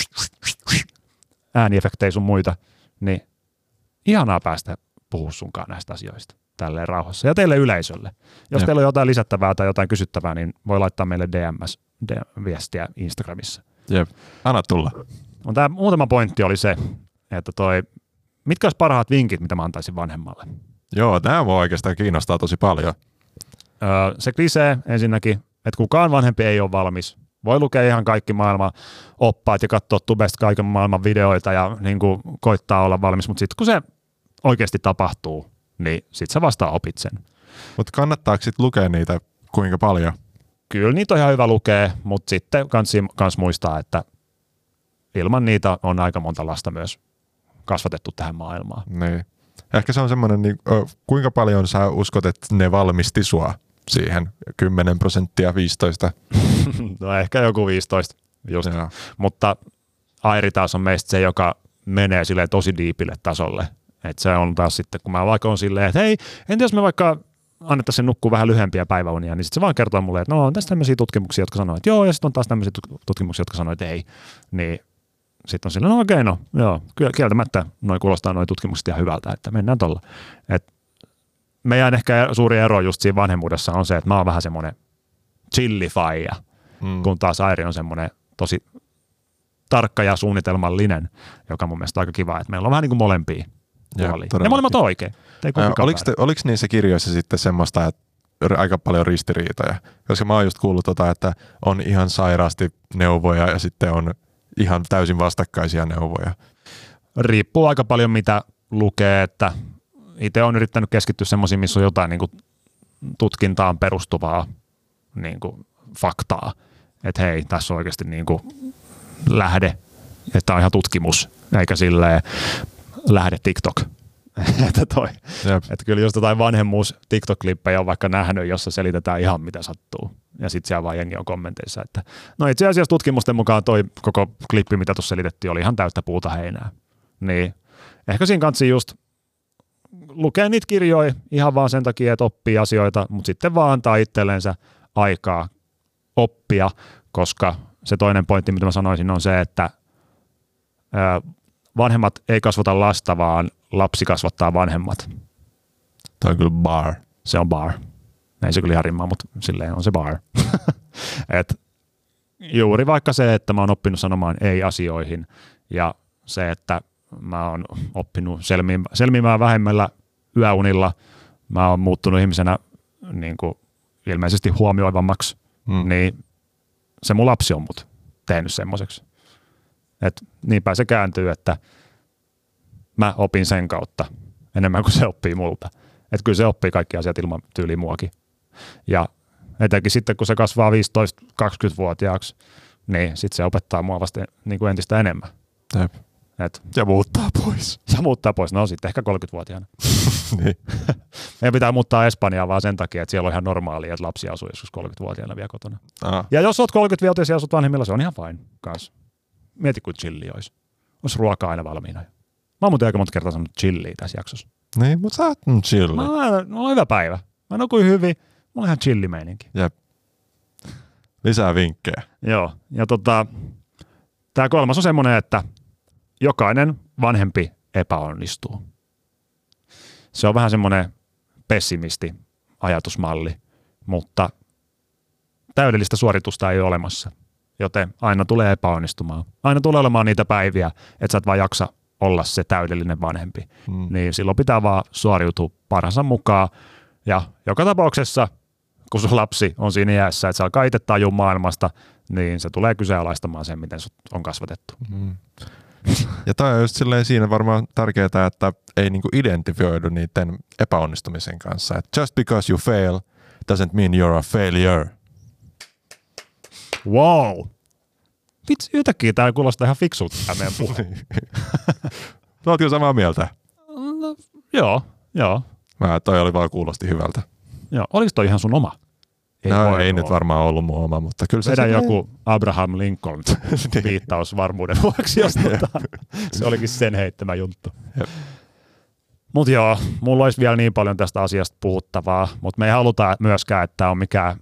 A: ääniefektejä sun muita, niin ihanaa päästä puhua sunkaan näistä asioista tälleen rauhassa. Ja teille yleisölle. Jos Jep. teillä on jotain lisättävää tai jotain kysyttävää, niin voi laittaa meille D M S-viestiä Instagramissa.
B: Jep, anna tulla.
A: Tämä muutama pointti oli se, että toi, mitkä olisi parhaat vinkit, mitä mä antaisin vanhemmalle?
B: Joo, tämä mua oikeastaan kiinnostaa tosi paljon.
A: Öö, se klisee ensinnäkin, että kukaan vanhempi ei ole valmis. Voi lukea ihan kaikki maailman oppaat ja katsoa tubesta kaiken maailman videoita ja niin kuin, koittaa olla valmis, mutta sitten kun se oikeasti tapahtuu, niin sitten sä vasta opit sen.
B: Mutta kannattaako sitten lukea niitä kuinka paljon?
A: Kyllä niitä on ihan hyvä lukea, mutta sitten kans, kans muistaa, että ilman niitä on aika monta lasta myös kasvatettu tähän maailmaan.
B: Niin. Ehkä se on semmoinen, niin, kuinka paljon sä uskot, että ne valmisti sua siihen? kymmenen prosenttia, viisitoista?
A: No ehkä joku viisitoista just. Mutta Airi taas on meistä se, joka menee silleen tosi diipille tasolle. Että se on taas sitten, kun mä vaikka on silleen, että hei, entä jos me vaikka annettaisiin sen nukkua vähän lyhyempiä päiväunia, niin sitten se vaan kertoo mulle, että no on tässä tämmöisiä tutkimuksia, jotka sanoo, että joo, ja sitten on taas tämmöisiä tutkimuksia, jotka sanoo, että ei. Niin sitten on silleen, no okei, no joo, kieltämättä noi kuulostaa noi tutkimukset ihan hyvältä, että mennään tuolla. Et meidän ehkä suuri ero just siinä vanhemmuudessa on se, että mä oon vähän semmoinen chillifaija, mm. kun taas Airi on semmoinen tosi tarkka ja suunnitelmallinen, joka mun mielestä on aika kiva, että meillä on vähän niin kuin molempia. puoliin. Ne molemmat on oikein.
B: Oliko, te, oliko niissä kirjoissa sitten semmoista, että aika paljon ristiriitoja? Koska mä oon just kuullut tota, että on ihan sairaasti neuvoja ja sitten on ihan täysin vastakkaisia neuvoja.
A: Riippuu aika paljon mitä lukee, että itse olen yrittänyt keskittyä semmoisiin, missä on jotain niin kuin tutkintaan perustuvaa niin kuin faktaa. Että hei, tässä on oikeasti niin kuin lähde, että on ihan tutkimus, eikä silleen lähde TikTok. että, toi, että kyllä jos jotain vanhemmuus TikTok-klippejä on vaikka nähnyt, jossa selitetään ihan mitä sattuu. Ja sitten siellä vaan jengi on kommenteissa, että no itse asiassa tutkimusten mukaan toi koko klippi, mitä tuossa selitettiin, oli ihan täyttä puuta heinää. Niin ehkä siinä kanssa just lukee niitä kirjoja ihan vaan sen takia, että oppii asioita, mutta sitten vaan antaa itsellensä aikaa oppia, koska se toinen pointti, mitä mä sanoisin, on se, että vanhemmat ei kasvata lasta, vaan lapsi kasvattaa vanhemmat.
B: Tämä on kyllä bar.
A: Se on bar. Ei se kyllä ihan rimmaa, mutta silleen on se bar. Et juuri vaikka se, että mä oon oppinut sanomaan ei asioihin ja se, että mä oon oppinut selmiämään vähemmällä yöunilla, mä oon muuttunut ihmisenä niin kuin ilmeisesti huomioivammaksi, mm. niin se mun lapsi on mut tehnyt semmoiseksi. Et niinpä se kääntyy, että mä opin sen kautta enemmän kuin se oppii multa. Että kyllä se oppii kaikki asiat ilman tyyliä muakin. Ja etenkin sitten, kun se kasvaa viisitoista-kaksikymmentävuotiaaksi, niin sitten se opettaa mua vasta niin kuin entistä enemmän.
B: Jep.
A: Et,
B: ja muuttaa pois.
A: Ja muuttaa pois. No sitten ehkä kolmekymmentävuotiaana.
B: niin.
A: Meidän pitää muuttaa Espanjaan vaan sen takia, että siellä on ihan normaalia, että lapsi asuu joskus kolmekymmentävuotiaana vielä kotona.
B: Aha.
A: Ja jos olet kolmekymmentävuotias ja asut vanhemmilla, se on ihan fine kanssa. Mieti, kuin chilli olisi. Olisi ruokaa aina valmiina. Mä oon muuten aika monta kertaa sanonut chilliä tässä jaksossa.
B: Niin, mutta sä oot chilli. Mä
A: oon, mulla on hyvä päivä. Mä nukuin hyvin. Mulla on ihan chilli-meininki.
B: Jep. Lisää vinkkejä.
A: Joo. Ja tota, tää kolmas on semmoinen, että jokainen vanhempi epäonnistuu. Se on vähän semmoinen pessimisti ajatusmalli, mutta täydellistä suoritusta ei ole olemassa, joten aina tulee epäonnistumaan. Aina tulee olemaan niitä päiviä, että sä et vaan jaksa olla se täydellinen vanhempi. Mm. Niin silloin pitää vaan suoriutua parhaansa mukaan. Ja joka tapauksessa, kun sun lapsi on siinä iässä, että sä alkaa itse tajua maailmasta, niin se tulee kyseenalaistamaan sen, miten sut on kasvatettu. Mm.
B: Ja tämä on just silleen siinä varmaan tärkeää, että ei niinku identifioidu niiden epäonnistumisen kanssa. Et just because you fail doesn't mean you're a failure.
A: Wow! Vitsi, yhtäkkiä tämä kuulostaa ihan fiksulta tämä meidän puhe.
B: Oletko samaa mieltä?
A: No, joo, joo.
B: Mä, toi oli vaan kuulosti hyvältä.
A: Joo, oliko toi ihan sun oma?
B: Ei, no ei nyt varmaan ollut mun oma, mutta kyllä se...
A: Vedän joku Abraham Lincoln viittaus varmuuden vuoksi, jos tota, se olikin sen heittämä juttu. Mutta joo, mulla olisi vielä niin paljon tästä asiasta puhuttavaa, mutta me ei haluta myöskään, että tämä on mikään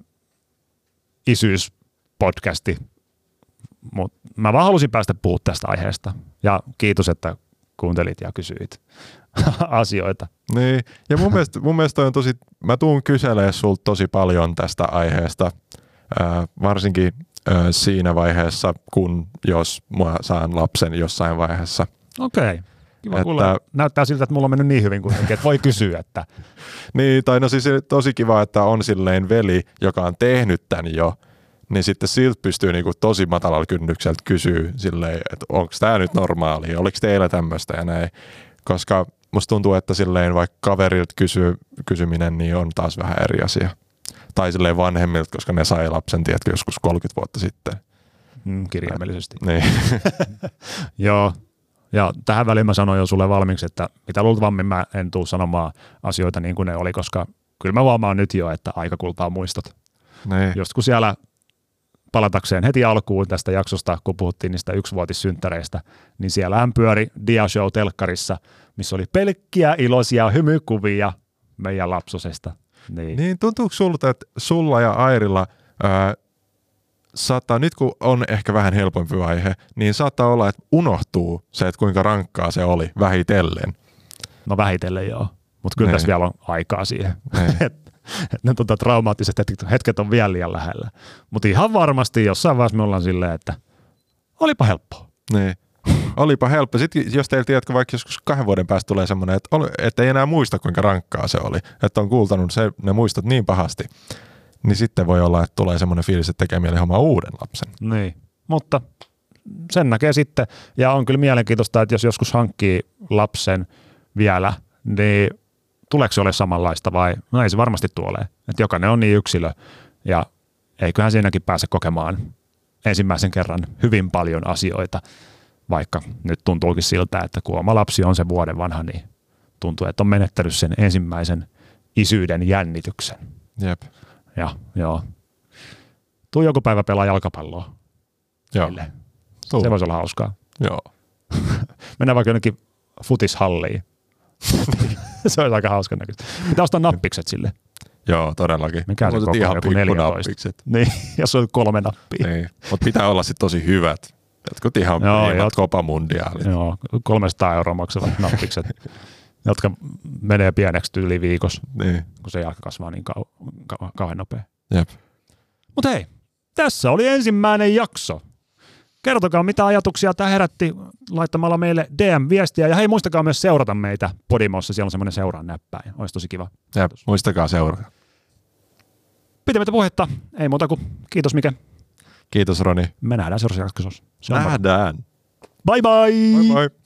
A: isyyspodcasti. Mut mä vaan halusin päästä puhua tästä aiheesta. Ja kiitos, että kuuntelit ja kysyit asioita.
B: Niin, ja mun mielestä, mun mielestä on tosi, mä tuun kyselemään sulta tosi paljon tästä aiheesta, äh, varsinkin äh, siinä vaiheessa, kun jos mä saan lapsen jossain vaiheessa.
A: Okei, okay. Kiva kuulla. Näyttää siltä, että mulla on mennyt niin hyvin kuitenkin, että voi kysyä. Että...
B: niin, tai no siis tosi kiva, että on silleen veli, joka on tehnyt tän jo, niin sitten siltä pystyy niinku tosi matalalla kynnykseltä kysyä silleen, että onko tämä nyt normaalia, oliko teillä tämmöistä ja näin. Koska musta tuntuu, että silleen vaikka kaverilta kysy, kysyminen niin on taas vähän eri asia. Tai silleen vanhemmilta, koska ne sai lapsen, tiedätkö, joskus kolmekymmentä vuotta sitten.
A: Mm, kirjaimellisesti.
B: Niin.
A: Joo. Ja tähän väliin mä sanoin jo sulle valmiiksi, että mitä luultavammin mä en tule sanomaan asioita niin kuin ne oli, koska kyllä mä huomaan nyt jo, että aika kultaa muistot.
B: Niin.
A: Just kun siellä palatakseen heti alkuun tästä jaksosta, kun puhuttiin niistä yksivuotissynttäreistä, niin siellähän pyöri Dia-show telkkarissa, missä oli pelkkiä iloisia hymykuvia meidän lapsosesta. Niin,
B: niin tuntuuko sulta, että sulla ja Airilla ää, saattaa, nyt kun on ehkä vähän helpompi vaihe, niin saattaa olla, että unohtuu se, että kuinka rankkaa se oli vähitellen.
A: No vähitellen joo, mutta kyllä ne. Tässä vielä on aikaa siihen. Että ne tota, traumaattiset hetket on vielä liian lähellä. Mutta ihan varmasti jossain vaiheessa me ollaan silleen, että olipa helppoa.
B: Niin. olipa helppo. Sitten jos teillä tiedätkö, vaikka joskus kahden vuoden päästä tulee semmoinen, että, oli, että ei enää muista, kuinka rankkaa se oli, että on kuultanut se, ne muistot niin pahasti, niin sitten voi olla, että tulee semmoinen fiilis, että tekee mieli hommaa uuden lapsen.
A: Niin, mutta sen näkee sitten, ja on kyllä mielenkiintoista, että jos joskus hankkii lapsen vielä, niin tuleeko se ole samanlaista vai? No ei se varmasti tule, että jokainen on niin yksilö, ja eiköhän siinäkin pääse kokemaan ensimmäisen kerran hyvin paljon asioita, vaikka nyt tuntuukin siltä, että kun oma lapsi on se vuoden vanha, niin tuntuu, että on menettänyt sen ensimmäisen isyyden jännityksen.
B: Jep.
A: Ja joo. Tuu joku päivä pelaa jalkapalloa.
B: Joo.
A: Tuu. Se voisi olla hauskaa.
B: Joo.
A: Mennään vaikka jonnekin futishalliin. Se olisi aika hauska näköistä. Pitää ostaa nappikset sille.
B: Joo, todellakin.
A: Mikä se koko on, joku neljätoista. Niin, jos on kolme nappia.
B: Niin, mutta pitää olla sitten tosi hyvät. Jotkut ihan viimat kopamundiaalit.
A: Joo, kolmesataa euroa maksavat nappikset, jotka menee pieneksi yli viikossa,
B: niin.
A: kun se jalka kasvaa niin kau- kau- kauhean nopea.
B: Jep.
A: Mutta hei, tässä oli ensimmäinen jakso. Kertokaa, mitä ajatuksia tämä herätti laittamalla meille D M-viestiä. Ja hei, muistakaa myös seurata meitä Podimossa. Siellä on semmoinen seuraan näppäin. Olisi tosi kiva.
B: Jep, muistakaa seurata.
A: Pitämättä puhetta. Ei muuta kuin kiitos Mike.
B: Kiitos Roni.
A: Me nähdään seuraavassa jaksossa.
B: Nähdään.
A: Bye bye!
B: Bye bye!